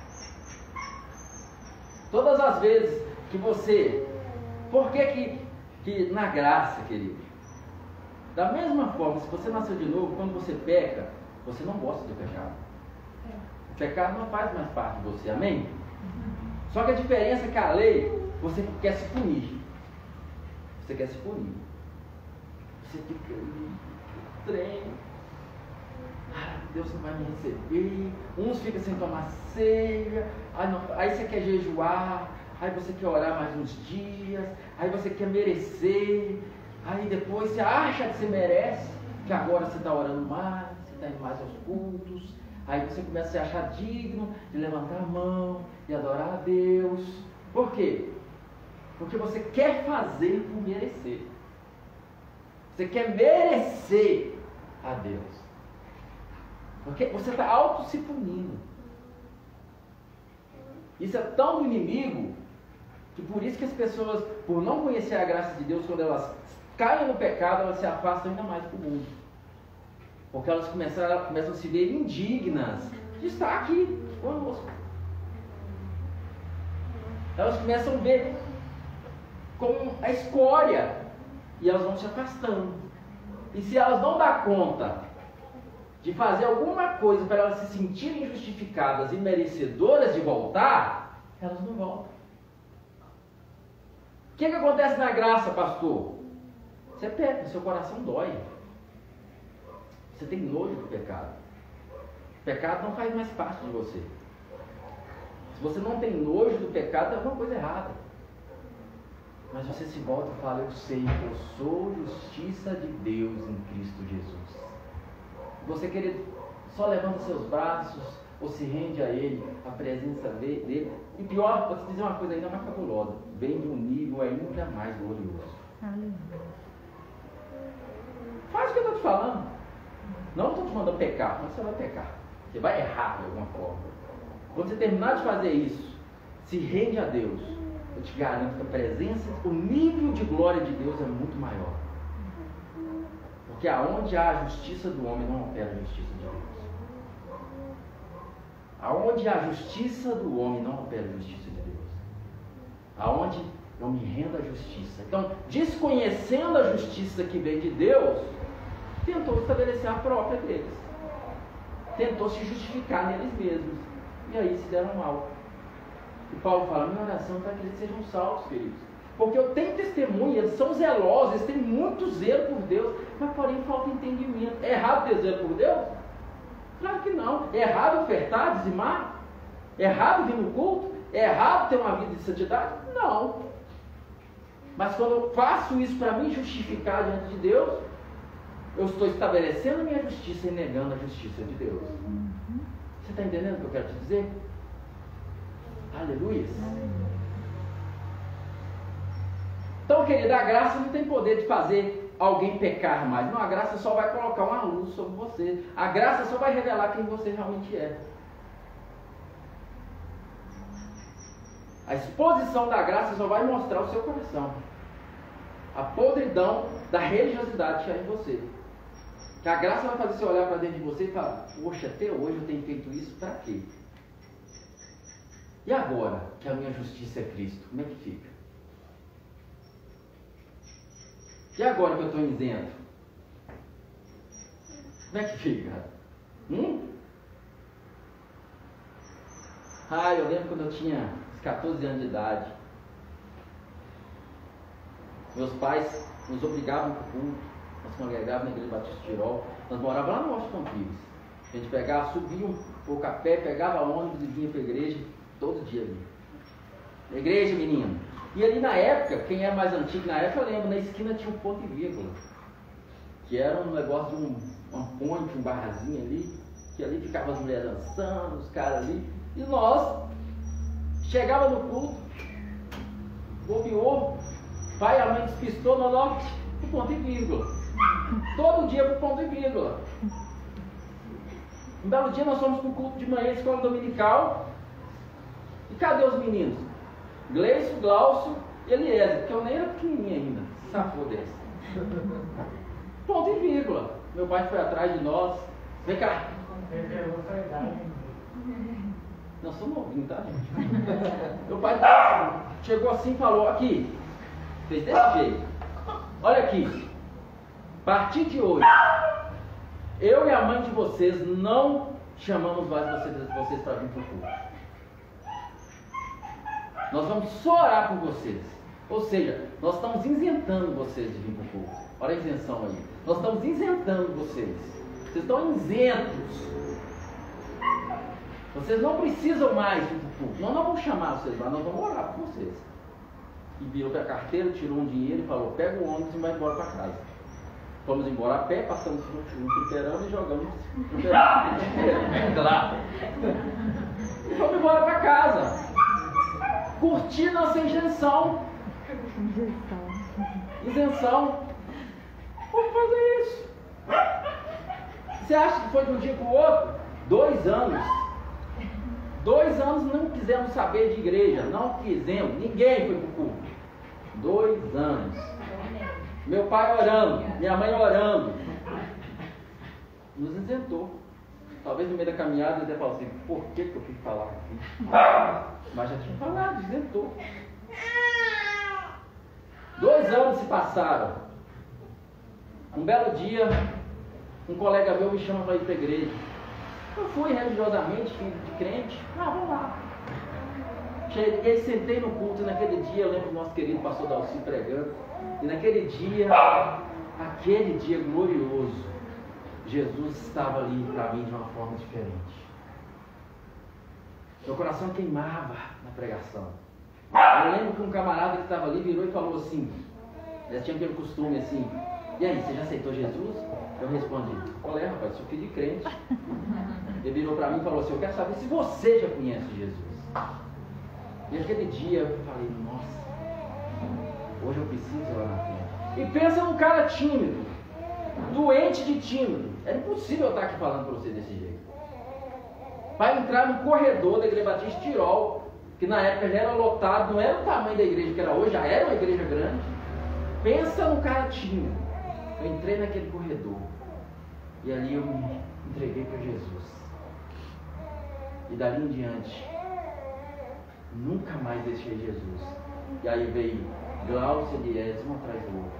A: Todas as vezes que você... Por que que, que na graça, querido? Da mesma forma, se você nasceu de novo, quando você peca, você não gosta do pecado. O pecado não faz mais parte de você, amém? Só que a diferença é que a lei, você quer se punir. Você quer se punir. Você fica ali, treino. Ah, Deus não vai me receber. Uns ficam sem tomar ceia. Aí, não, aí você quer jejuar. Aí você quer orar mais uns dias. Aí você quer merecer. Aí depois você acha que você merece. Que agora você está orando mais. Você está indo mais aos cultos. Aí você começa a se achar digno de levantar a mão e adorar a Deus. Por quê? Porque você quer fazer por merecer. Você quer merecer a Deus. Porque você está auto se punindo. Isso é tão do inimigo, que por isso que as pessoas, por não conhecer a graça de Deus, quando elas caem no pecado, elas se afastam ainda mais do mundo. Porque elas começam, começam a se ver indignas de estar aqui conosco. Elas começam a ver como a escória, e elas vão se afastando. E se elas não dão conta de fazer alguma coisa para elas se sentirem justificadas e merecedoras de voltar, elas não voltam. O que, que acontece na graça, pastor? Você peca, seu coração dói. Você tem nojo do pecado. O pecado não faz mais parte de você. Se você não tem nojo do pecado, tem alguma coisa errada. Mas você se volta e fala: eu sei que eu sou justiça de Deus em Cristo Jesus. Você, querido, só levanta seus braços ou se rende a Ele, a presença dele. E pior, vou te dizer uma coisa ainda mais fabulosa: vem de um nível ainda mais glorioso. Aleluia. Faz o que eu estou te falando. Não estou te mandando pecar, mas você vai pecar. Você vai errar de alguma forma. Quando você terminar de fazer isso, se rende a Deus. Eu te garanto que a presença, o nível de glória de Deus é muito maior. Porque aonde há a justiça do homem, não opera a justiça de Deus. Aonde há a justiça do homem, não opera a justiça de Deus. Aonde eu me rendo à justiça. Então, desconhecendo a justiça que vem de Deus, tentou estabelecer a própria deles. Tentou se justificar neles mesmos. E aí se deram mal. E Paulo fala: minha oração é para que eles sejam salvos, queridos. Porque eu tenho testemunha, eles são zelosos, eles têm muito zelo por Deus, mas porém falta entendimento. É errado ter zelo por Deus? Claro que não. É errado ofertar, dizimar? É errado vir no culto? É errado ter uma vida de santidade? Não. Mas quando eu faço isso para me justificar diante de Deus, eu estou estabelecendo a minha justiça e negando a justiça de Deus. Você está entendendo o que eu quero te dizer? Aleluia. Então, querida, a graça não tem poder de fazer alguém pecar mais. Não, a graça só vai colocar uma luz sobre você. A graça só vai revelar quem você realmente é. A exposição da graça só vai mostrar o seu coração. A podridão da religiosidade que há em você. Que a graça vai fazer você olhar para dentro de você e falar: poxa, até hoje eu tenho feito isso para quê? E agora que a minha justiça é Cristo, como é que fica? E agora que eu estou isento? Como é que fica? Hum? Ah, eu lembro quando eu tinha catorze anos de idade. Meus pais nos obrigavam para o culto. Nós congregávamos na igreja Batista de Tirol. Nós morávamos lá no Washington Pires. A gente pegava, subia um pouco a pé, pegava ônibus e vinha para a igreja todo dia ali. Na igreja, menino. E ali na época, quem é mais antigo na época, eu lembro, na esquina tinha um ponto e vírgula. Que era um negócio de um, uma ponte, um barrazinho ali. que ali ficava as mulheres dançando, os caras ali, e nós chegava no culto, bobeou, pai e a mãe despistou no norte, pro ponto e vírgula. Todo dia pro ponto e vírgula. Um belo dia nós fomos pro culto de manhã, escola dominical, e cadê os meninos? Gleison, Glaucio e Eliezer, porque eu nem era pequenininha ainda, safou dessa. Ponto e vírgula. Meu pai foi atrás de nós, vem cá. Nós somos novinhos, tá, gente? Meu pai chegou assim e falou, aqui, fez desse jeito. Olha aqui, a partir de hoje, eu e a mãe de vocês não chamamos mais vocês, vocês para vir para o culto. Nós vamos só orar por vocês. Ou seja, nós estamos isentando vocês de vir para o culto. Olha a isenção aí. Nós estamos isentando vocês. Vocês estão isentos. Vocês não precisam mais vir para o culto. Nós não vamos chamar vocês lá, nós vamos orar por vocês. E virou para a carteira, tirou um dinheiro e falou, pega o ônibus e vai embora para casa. Fomos embora a pé, passamos no fliperama e jogamos fliperama lá. E fomos embora para casa. Curtir nossa isenção. Isenção. Vamos fazer isso. Você acha que foi de um dia para o outro? Dois anos. Dois anos não quisemos saber de igreja. Não quisemos. Ninguém foi para o culto. Dois anos. Meu pai orando. Minha mãe orando. Nos isentou. Talvez no meio da caminhada ele até falou assim, por que, que eu fui falar aqui? Mas já tinha falado, isentou. Dois anos se passaram. Um belo dia, um colega meu me chama para ir para a igreja. Eu fui religiosamente, filho de crente. Ah, vamos lá. Cheguei, sentei no culto. E naquele dia, eu lembro do nosso querido pastor Dalci pregando. E naquele dia, aquele dia glorioso, Jesus estava ali para mim de uma forma diferente. Meu coração queimava na pregação. Eu lembro que um camarada que estava ali virou e falou assim, já tinha aquele costume assim, e aí, você já aceitou Jesus? Eu respondi, qual é, rapaz, sou filho de crente. Ele virou para mim e falou assim, eu quero saber se você já conhece Jesus. E aquele dia eu falei, nossa, hoje eu preciso ir lá na frente. E pensa num cara tímido, doente de tímido. Era impossível eu estar aqui falando para você desse jeito. Para entrar no corredor da Igreja Batista Tirol, que na época já era lotado, não era o tamanho da igreja que era hoje, já era uma igreja grande. Pensa no cara tímido. Eu entrei naquele corredor e ali eu me entreguei para Jesus. E dali em diante, nunca mais deixei Jesus. E aí veio Glaucio e Eliezer, um atrás do outro.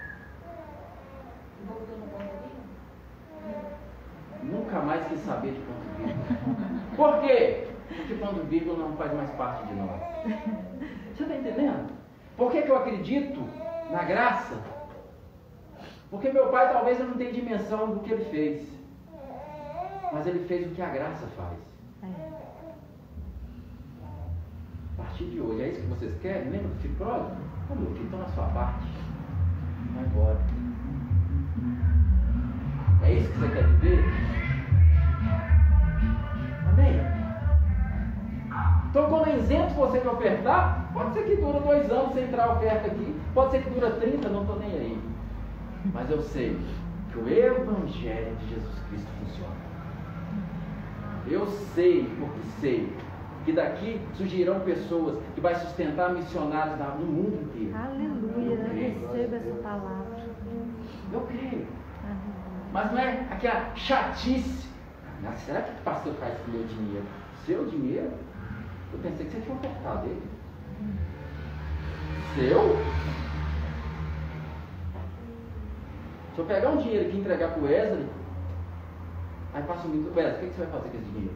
A: Nunca mais quis saber de ponto vírgula. Por quê? Porque ponto vírgula não faz mais parte de nós. Você está entendendo? Por que, que eu acredito na graça? Porque meu pai talvez não tenha dimensão do que ele fez. Mas ele fez o que a graça faz. A partir de hoje, é isso que vocês querem? Lembra do filho pródigo? Ô meu filho, toma a sua parte. Vai embora. É isso que você quer viver? Amém? Então, quando eu isento você de ofertar, pode ser que dura dois anos sem entrar a oferta aqui, pode ser que dura trinta, não estou nem aí. Mas eu sei que o Evangelho de Jesus Cristo funciona. Eu sei, porque sei, que daqui surgirão pessoas que vai sustentar missionários no mundo inteiro.
C: Aleluia, receba essa palavra.
A: Eu creio. Mas não é aquela chatice. Mas será que o pastor faz com o meu dinheiro? Seu dinheiro? Eu pensei que você tinha ofertado ele. Seu? Se eu pegar um dinheiro aqui e entregar para o Wesley, aí passa um minuto, Wesley, o que você vai fazer com esse dinheiro?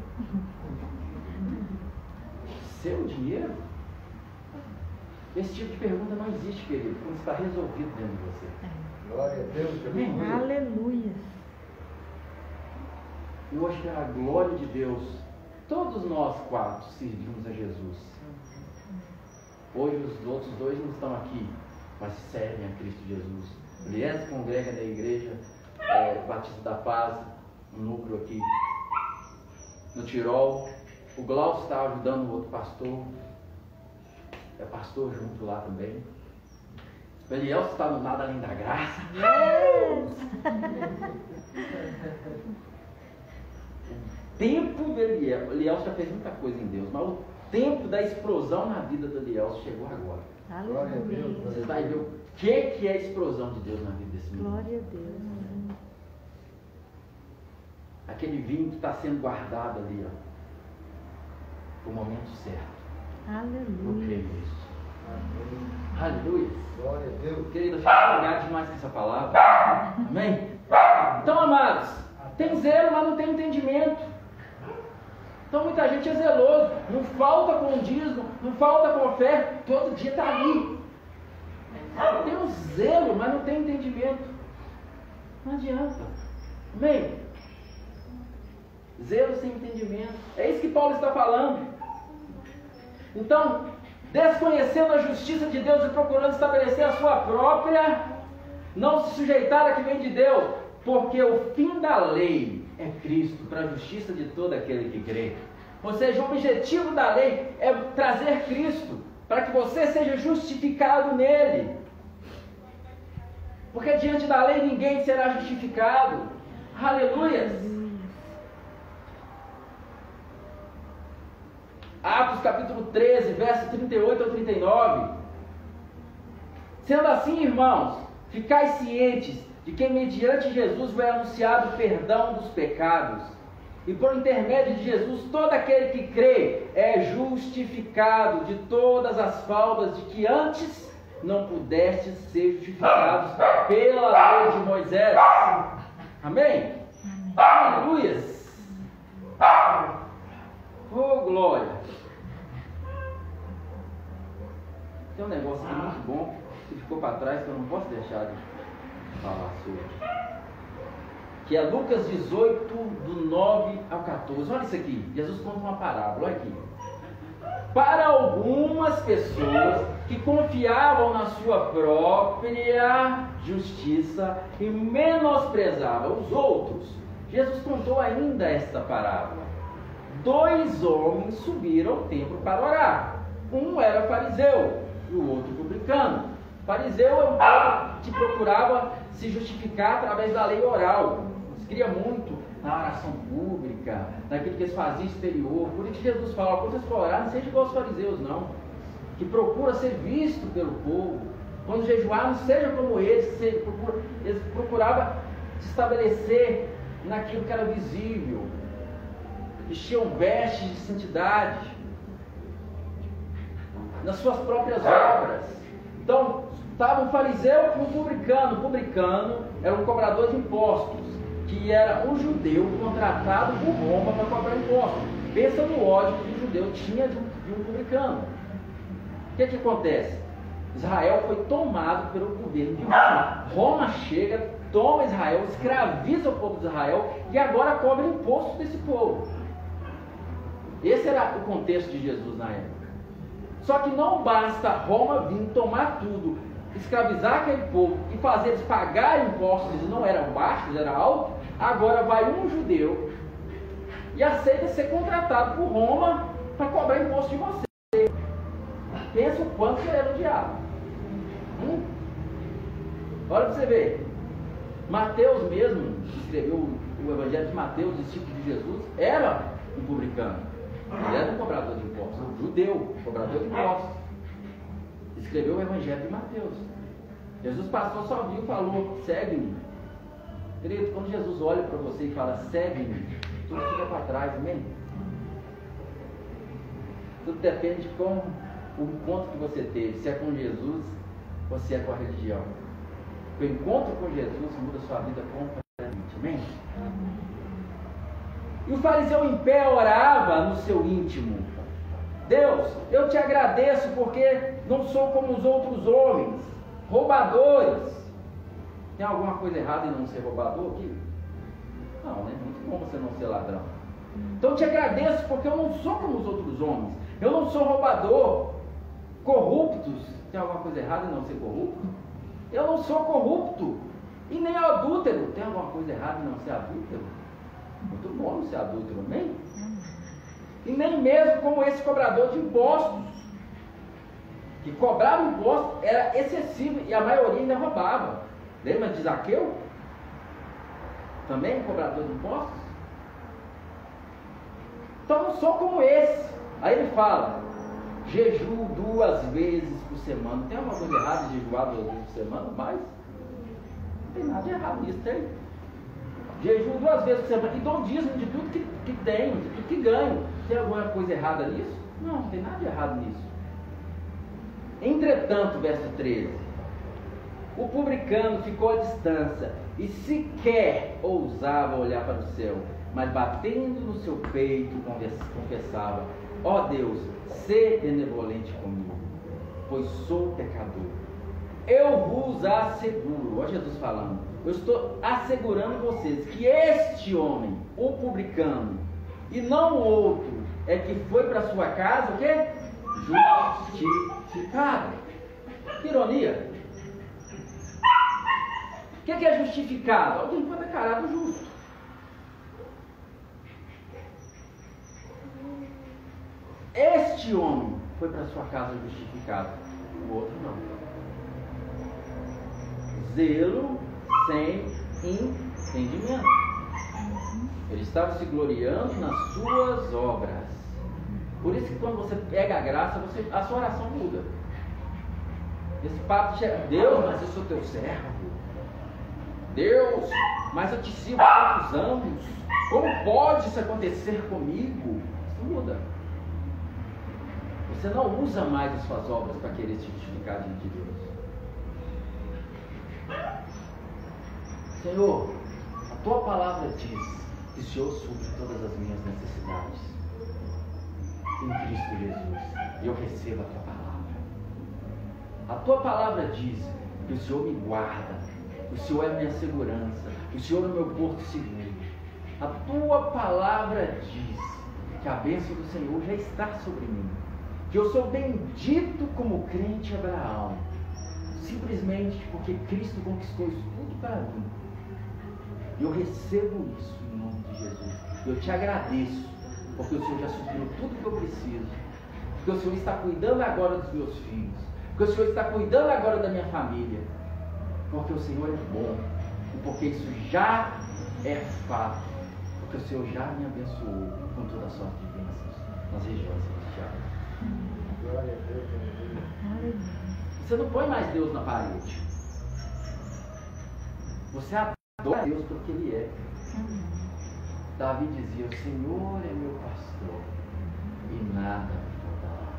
A: Seu dinheiro? Esse tipo de pergunta não existe, querido, quando está resolvido dentro de você.
B: Glória a Deus.
A: Amém?
C: Aleluia.
A: E hoje, pela glória de Deus, todos nós quatro servimos a Jesus. Hoje os outros dois não estão aqui, mas servem a Cristo Jesus. Eliezer congrega na igreja é, Batista da Paz, um núcleo aqui no Tirol. O Glaucio está ajudando o outro pastor. É pastor junto lá também. O Eliel está no Nada Além da Graça. O tempo do Eliel. O Eliel já fez muita coisa em Deus, mas o tempo da explosão na vida do Eliel chegou agora.
C: Glória a Deus.
A: Vocês vão ver o que, que é a explosão de Deus na vida desse menino.
C: Glória a Deus.
A: Aquele vinho que está sendo guardado ali, ó, para o momento certo. Eu
C: Aleluia.
A: creio nisso. Aleluia.
B: Glória a Deus.
A: Querido, eu fico empolgado demais com essa palavra. Amém? Então, amados, tem zelo, mas não tem entendimento. Então, muita gente é zeloso. Não falta com o dízimo, não falta com a oferta. Todo dia está ali. Tem um zelo, mas não tem entendimento. Não adianta. Amém? Zelo sem entendimento. É isso que Paulo está falando. Então, desconhecendo a justiça de Deus e procurando estabelecer a sua própria, não se sujeitar a que vem de Deus, porque o fim da lei é Cristo, para a justiça de todo aquele que crê. Ou seja, o objetivo da lei é trazer Cristo, para que você seja justificado nele. Porque diante da lei ninguém será justificado. Aleluias! Atos capítulo treze, verso trinta e oito ao trinta e nove. Sendo assim, irmãos, ficais cientes de que mediante Jesus foi anunciado o perdão dos pecados, e por intermédio de Jesus todo aquele que crê é justificado de todas as faltas de que antes não pudestes ser justificados pela lei de Moisés. Amém? Aleluias! Oh, glória! Tem um negócio aqui muito bom que ficou para trás que eu não posso deixar de falar sobre. Que é Lucas dezoito, do nove ao quatorze. Olha isso aqui. Jesus conta uma parábola. Olha aqui. Para algumas pessoas que confiavam na sua própria justiça e menosprezavam os outros, Jesus contou ainda esta parábola. Dois homens subiram ao templo para orar. Um era fariseu e o outro publicano. Fariseu é um povo que procurava se justificar através da lei oral. Eles queriam muito na oração pública, naquilo que eles faziam exterior. Por isso Jesus fala, quando vocês for orar, não seja igual aos fariseus, não. Que procura ser visto pelo povo. Quando jejuar, não seja como eles. Eles procuravam se estabelecer naquilo que era visível. Vestiam vestes de santidade nas suas próprias obras. Então, estava um fariseu e um publicano. O publicano era um cobrador de impostos, que era um judeu contratado por Roma para cobrar impostos. Pensa no ódio que o judeu tinha de um publicano. O que, que acontece? Israel foi tomado pelo governo de Roma. Roma chega, toma Israel, escraviza o povo de Israel e agora cobra imposto desse povo. Esse era o contexto de Jesus na época. Só que não basta Roma vir tomar tudo, escravizar aquele povo e fazer eles pagar impostos, eles não eram baixos, era alto. Agora vai um judeu e aceita ser contratado por Roma para cobrar imposto de você. Pensa o quanto que era o diabo. Hum? Olha para você ver. Mateus mesmo, que escreveu o Evangelho de Mateus, discípulo de Jesus, era um publicano. Ele era um cobrador de impostos, um judeu, cobrador de impostos. Escreveu o Evangelho de Mateus. Jesus passou, só viu e falou, segue-me. Querido, quando Jesus olha para você e fala, segue-me, tudo fica para trás, amém? Tudo depende de como o encontro que você teve, se é com Jesus ou se é com a religião. O encontro com Jesus muda a sua vida completamente, amém? E o fariseu em pé orava no seu íntimo: Deus, eu te agradeço porque não sou como os outros homens, roubadores. Tem alguma coisa errada em não ser roubador aqui? Não, né? Muito bom você não ser ladrão. Então eu te agradeço porque eu não sou como os outros homens. Eu não sou roubador, corruptos. Tem alguma coisa errada em não ser corrupto? Eu não sou corrupto e nem adúltero. Tem alguma coisa errada em não ser adúltero? Muito bom não ser adúltero, amém? nem mesmo como esse cobrador de impostos, que cobrava impostos, era excessivo e a maioria ainda roubava. Lembra de Zaqueu? Também cobrador de impostos? Então não sou como esse. Aí ele fala, jejuo duas vezes por semana. Tem alguma coisa errada de jejuar duas vezes por semana? Mas não tem nada de errado nisso, tem. Jejuo duas vezes por semana. E dou dízimo de tudo que, que tenho, de tudo que ganho. Tem alguma coisa errada nisso? Não, não tem nada de errado nisso. Entretanto, verso treze, o publicano ficou à distância e sequer ousava olhar para o céu, mas batendo no seu peito confessava, ó Deus, sê benevolente comigo, pois sou pecador. Eu vos asseguro, ó Jesus falando, eu estou assegurando vocês que este homem, o publicano, e não o outro, é que foi para sua casa, o quê? Justificado. Que ironia. O que é justificado? Alguém foi declarado justo. Este homem foi para sua casa justificado, o outro não. Zelo sem entendimento. Ele estava se gloriando nas suas obras. Por isso que quando você pega a graça, você, a sua oração muda. Esse papo de Deus, mas eu sou teu servo. Deus, mas eu te sirvo há tantos anos. Como pode isso acontecer comigo? Isso muda. Você não usa mais as suas obras para querer se justificar diante de Deus. Senhor, a tua palavra diz que o Senhor supre todas as minhas necessidades. Em Cristo Jesus, eu recebo a tua palavra. A tua palavra diz que o Senhor me guarda, o Senhor é a minha segurança, o Senhor é o meu porto seguro. A tua palavra diz que a bênção do Senhor já está sobre mim, que eu sou bendito como crente Abraão, simplesmente porque Cristo conquistou isso tudo para mim. Eu recebo isso em nome de Jesus. Eu te agradeço, porque o Senhor já supriu tudo que eu preciso, porque o Senhor está cuidando agora dos meus filhos, porque o Senhor está cuidando agora da minha família, porque o Senhor é bom, e porque isso já é fato, porque o Senhor já me abençoou com toda a sorte de bênçãos nas regiões celestiais.
B: Glória a Deus.
A: Você não põe mais Deus na parede. Você adora Deus pelo que Ele é. Davi dizia, o Senhor é meu pastor e nada me faltará.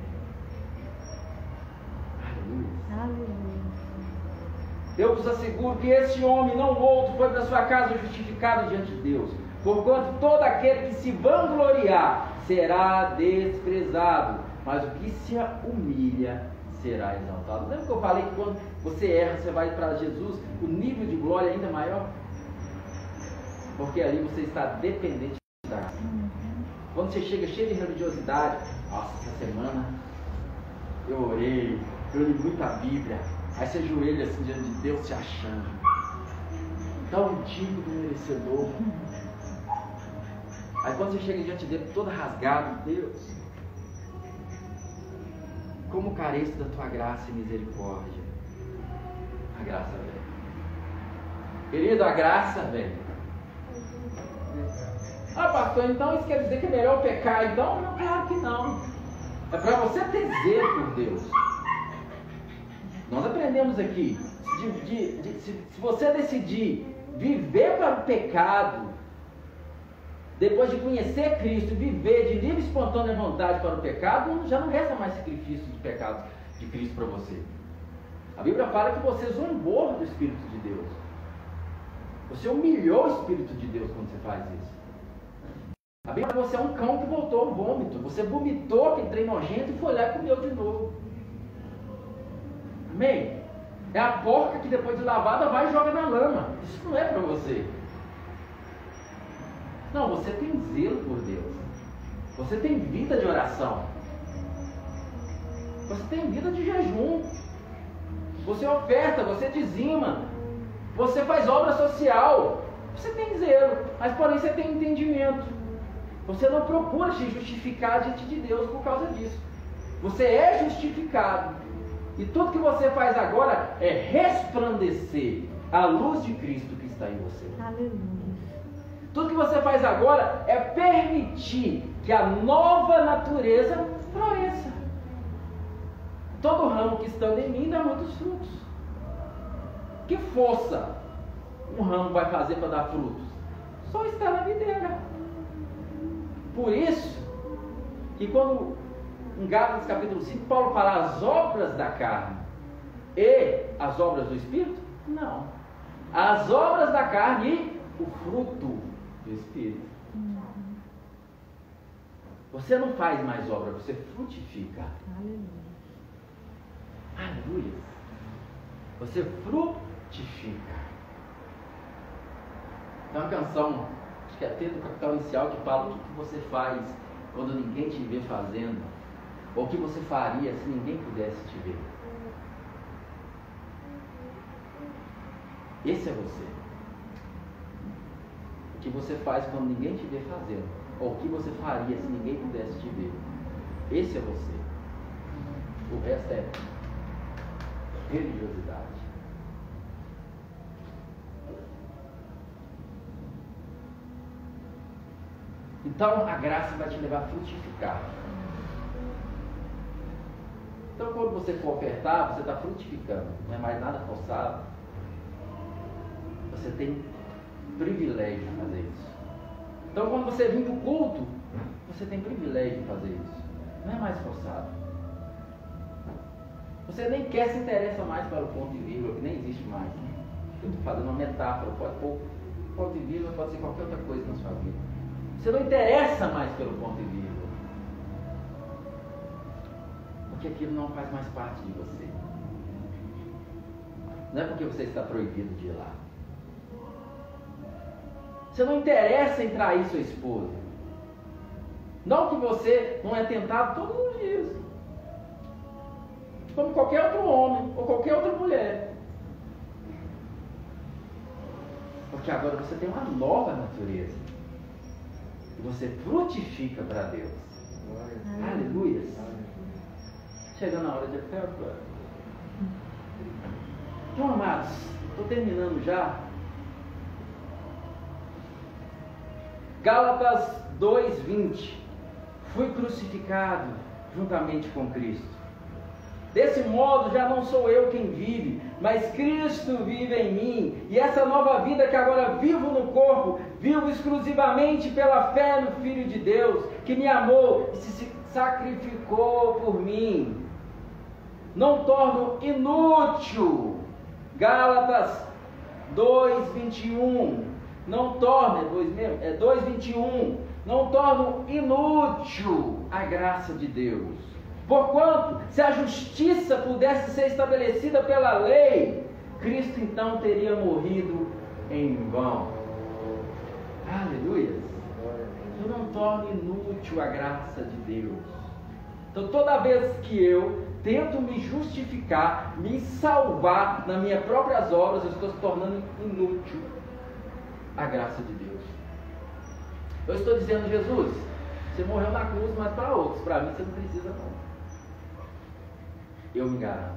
A: Aleluia.
C: Aleluia.
A: Eu vos asseguro que esse homem, não outro, foi para sua casa justificado diante de Deus. Porquanto todo aquele que se vangloriar será desprezado, mas o que se humilha será exaltado. Lembra que eu falei que quando você erra, você vai para Jesus, o nível de glória é ainda maior? Porque ali você está dependente da graça. Quando você chega cheio de religiosidade, nossa, essa semana eu orei, eu li muita Bíblia, aí você ajoelha assim diante de Deus se achando tão digno do merecedor. Aí quando você chega diante dele todo rasgado, Deus, como careço da tua graça e misericórdia. A graça vem. Querido, a graça vem. Ah, pastor, então isso quer dizer que é melhor pecar? Então, não, claro que não. É para você ter zelo por Deus. Nós aprendemos aqui, de, de, de, se, se você decidir viver para o pecado, depois de conhecer Cristo, viver de livre e espontânea vontade para o pecado, já não resta mais sacrifício de pecados de Cristo para você. A Bíblia fala que você zombou do Espírito de Deus. Você humilhou o Espírito de Deus quando você faz isso. A Bíblia fala que você é um cão que voltou ao vômito. Você vomitou aquele trem nojento e foi lá e comeu de novo. Amém? É a porca que depois de lavada vai e joga na lama. Isso não é para você. Não, você tem zelo por Deus. Você tem vida de oração. Você tem vida de jejum. Você oferta, você dizima. Você faz obra social. Você tem zelo, mas porém você tem entendimento. Você não procura se justificar diante de Deus por causa disso. Você é justificado. E tudo que você faz agora é resplandecer a luz de Cristo que está em você.
C: Aleluia.
A: Tudo que você faz agora é permitir que a nova natureza floresça. Todo ramo que estando em mim dá muitos frutos. Que força um ramo vai fazer para dar frutos? Só estar na videira. Por isso, que quando em Gálatas capítulo cinco, Paulo fala as obras da carne e as obras do Espírito? Não. As obras da carne e o fruto do Espírito. Você não faz mais obra, você frutifica.
C: Aleluia.
A: Aleluia. Você frutifica. Tem uma canção, acho que é até do Capital Inicial, que fala o que você faz quando ninguém te vê fazendo, ou o que você faria se ninguém pudesse te ver. Esse é você. O que você faz quando ninguém te vê fazendo, ou o que você faria se ninguém pudesse te ver. Esse é você. O resto é religiosidade. Então a graça vai te levar a frutificar. Então quando você for ofertar, você está frutificando. Não é mais nada forçado. Você tem privilégio de fazer isso. Então quando você vir para o culto, você tem privilégio de fazer isso. Não é mais forçado. Você nem quer se interessa mais pelo ponto e vírgula, que nem existe mais. Eu estou fazendo uma metáfora. Pode pôr ponto e vírgula, pode ser qualquer outra coisa na sua vida. Você não interessa mais pelo ponto e vírgula. Porque aquilo não faz mais parte de você. Não é porque você está proibido de ir lá. Você não interessa em trair sua esposa. Não que você não é tentado todos os dias. Como qualquer outro homem ou qualquer outra mulher. Porque agora você tem uma nova natureza. E você frutifica para Deus. Aleluia. Chegando a hora de oferta. Então, amados, estou terminando já. Gálatas dois, vinte. Fui crucificado juntamente com Cristo. Desse modo já não sou eu quem vive, mas Cristo vive em mim. E essa nova vida que agora vivo no corpo, vivo exclusivamente pela fé no Filho de Deus, que me amou e se sacrificou por mim. Não torno inútil. Gálatas dois, vinte e um. Não torno, é dois mesmo? É dois, vinte e um. Não torno inútil a graça de Deus. Porquanto, se a justiça pudesse ser estabelecida pela lei, Cristo então teria morrido em vão. Aleluia. Eu não torno inútil a graça de Deus. Então toda vez que eu tento me justificar, me salvar nas minhas próprias obras, eu estou se tornando inútil a graça de Deus. Eu estou dizendo, Jesus, você morreu na cruz, mas para outros, para mim você não precisa não. Eu me garanto.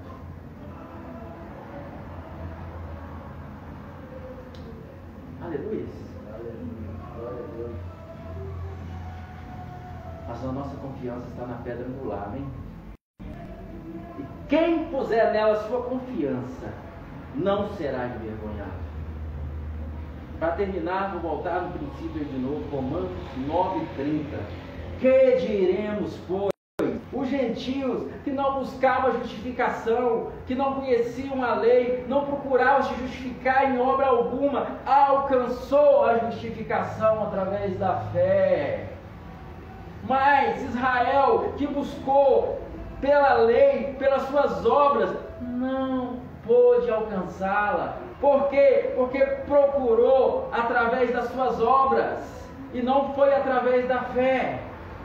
A: Aleluia. Mas a nossa confiança está na pedra angular, amém? E quem puser nela sua confiança não será envergonhado. Para terminar, vou voltar no princípio de novo, Romanos nove, trinta. Que diremos, pois? Os gentios que não buscavam justificação, que não conheciam a lei, não procuravam se justificar em obra alguma, alcançou a justificação através da fé. Mas Israel, que buscou pela lei, pelas suas obras, não pôde alcançá-la. Por quê? Porque procurou através das suas obras e não foi através da fé.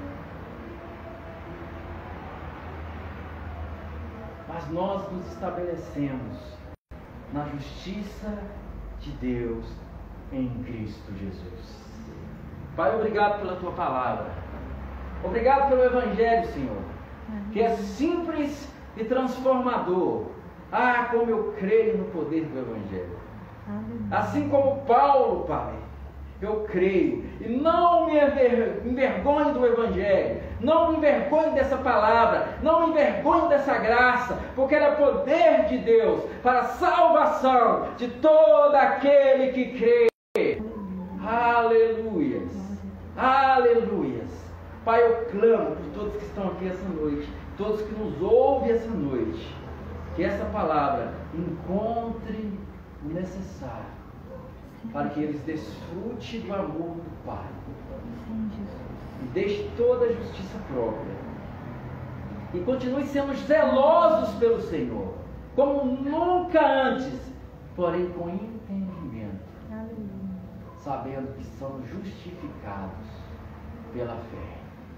A: Mas nós nos estabelecemos na justiça de Deus em Cristo Jesus. Pai, obrigado pela tua palavra. Obrigado pelo Evangelho, Senhor, que é simples e transformador. Ah, como eu creio no poder do Evangelho. Assim como Paulo, Pai, eu creio. E não me envergonhe do Evangelho. Não me envergonhe dessa palavra. Não me envergonhe dessa graça. Porque ela é poder de Deus para a salvação de todo aquele que crê. Aleluias. Aleluias. Pai, eu clamo por todos que estão aqui essa noite, todos que nos ouvem essa noite, que essa palavra encontre o necessário para que eles desfrutem do amor do Pai e deixe toda a justiça própria e continue sendo zelosos pelo Senhor, como nunca antes, porém com entendimento, sabendo que são justificados pela fé.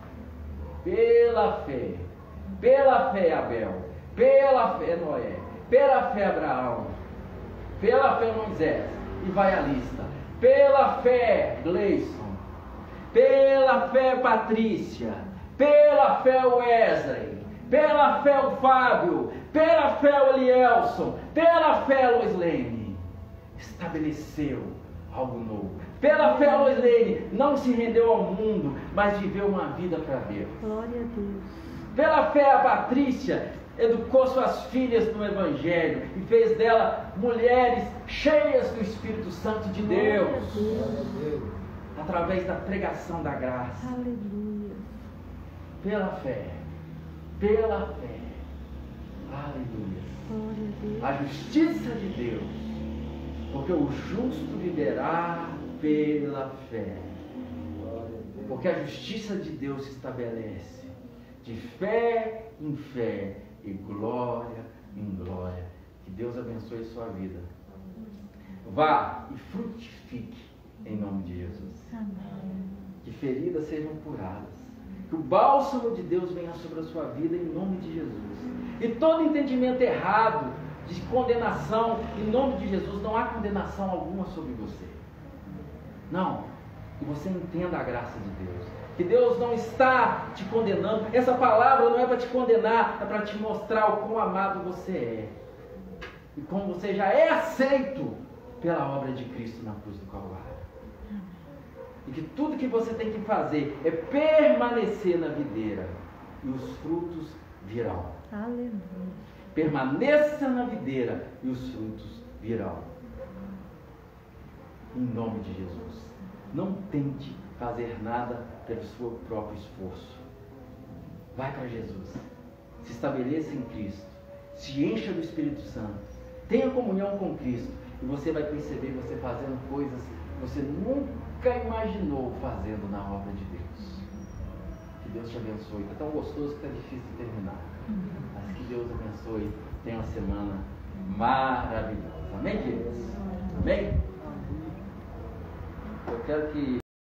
A: Pela fé, pela fé Abel, pela fé Noé, pela fé Abraão, pela fé Moisés, e vai a lista, pela fé Gleison, pela fé Patrícia, pela fé Wesley, pela fé o Fábio, pela fé o Elielson, pela fé Loislene, estabeleceu algo novo. Pela fé, Loislene não se rendeu ao mundo, mas viveu uma vida para Deus.
C: Glória a Deus.
A: Pela fé, a Patrícia educou suas filhas no Evangelho e fez dela mulheres cheias do Espírito Santo de Deus,
C: Deus.
A: através da pregação da graça.
C: Aleluia.
A: Pela fé, pela fé, aleluia.
C: Glória a Deus.
A: A justiça de Deus, porque o justo viverá pela fé, porque a justiça de Deus se estabelece de fé em fé e glória em glória. Que Deus abençoe sua vida. Vá e frutifique em nome de Jesus.
C: Amém.
A: Que feridas sejam curadas, que o bálsamo de Deus venha sobre a sua vida em nome de Jesus. E todo entendimento errado de condenação, em nome de Jesus, não há condenação alguma sobre você. Não, que você entenda a graça de Deus, que Deus não está te condenando. Essa palavra não é para te condenar, é para te mostrar o quão amado você é e como você já é aceito pela obra de Cristo na cruz do Calvário. E que tudo que você tem que fazer é permanecer na videira e os frutos virão.
C: Aleluia.
A: Permaneça na videira e os frutos virão. Em nome de Jesus. Não tente fazer nada pelo seu próprio esforço. Vai para Jesus. Se estabeleça em Cristo. Se encha do Espírito Santo. Tenha comunhão com Cristo. E você vai perceber você fazendo coisas que você nunca imaginou fazendo na obra de Deus. Que Deus te abençoe. Está tão gostoso que está difícil de terminar. Mas que Deus abençoe. Tenha uma semana maravilhosa. Amém, queridos? Amém? Eu quero que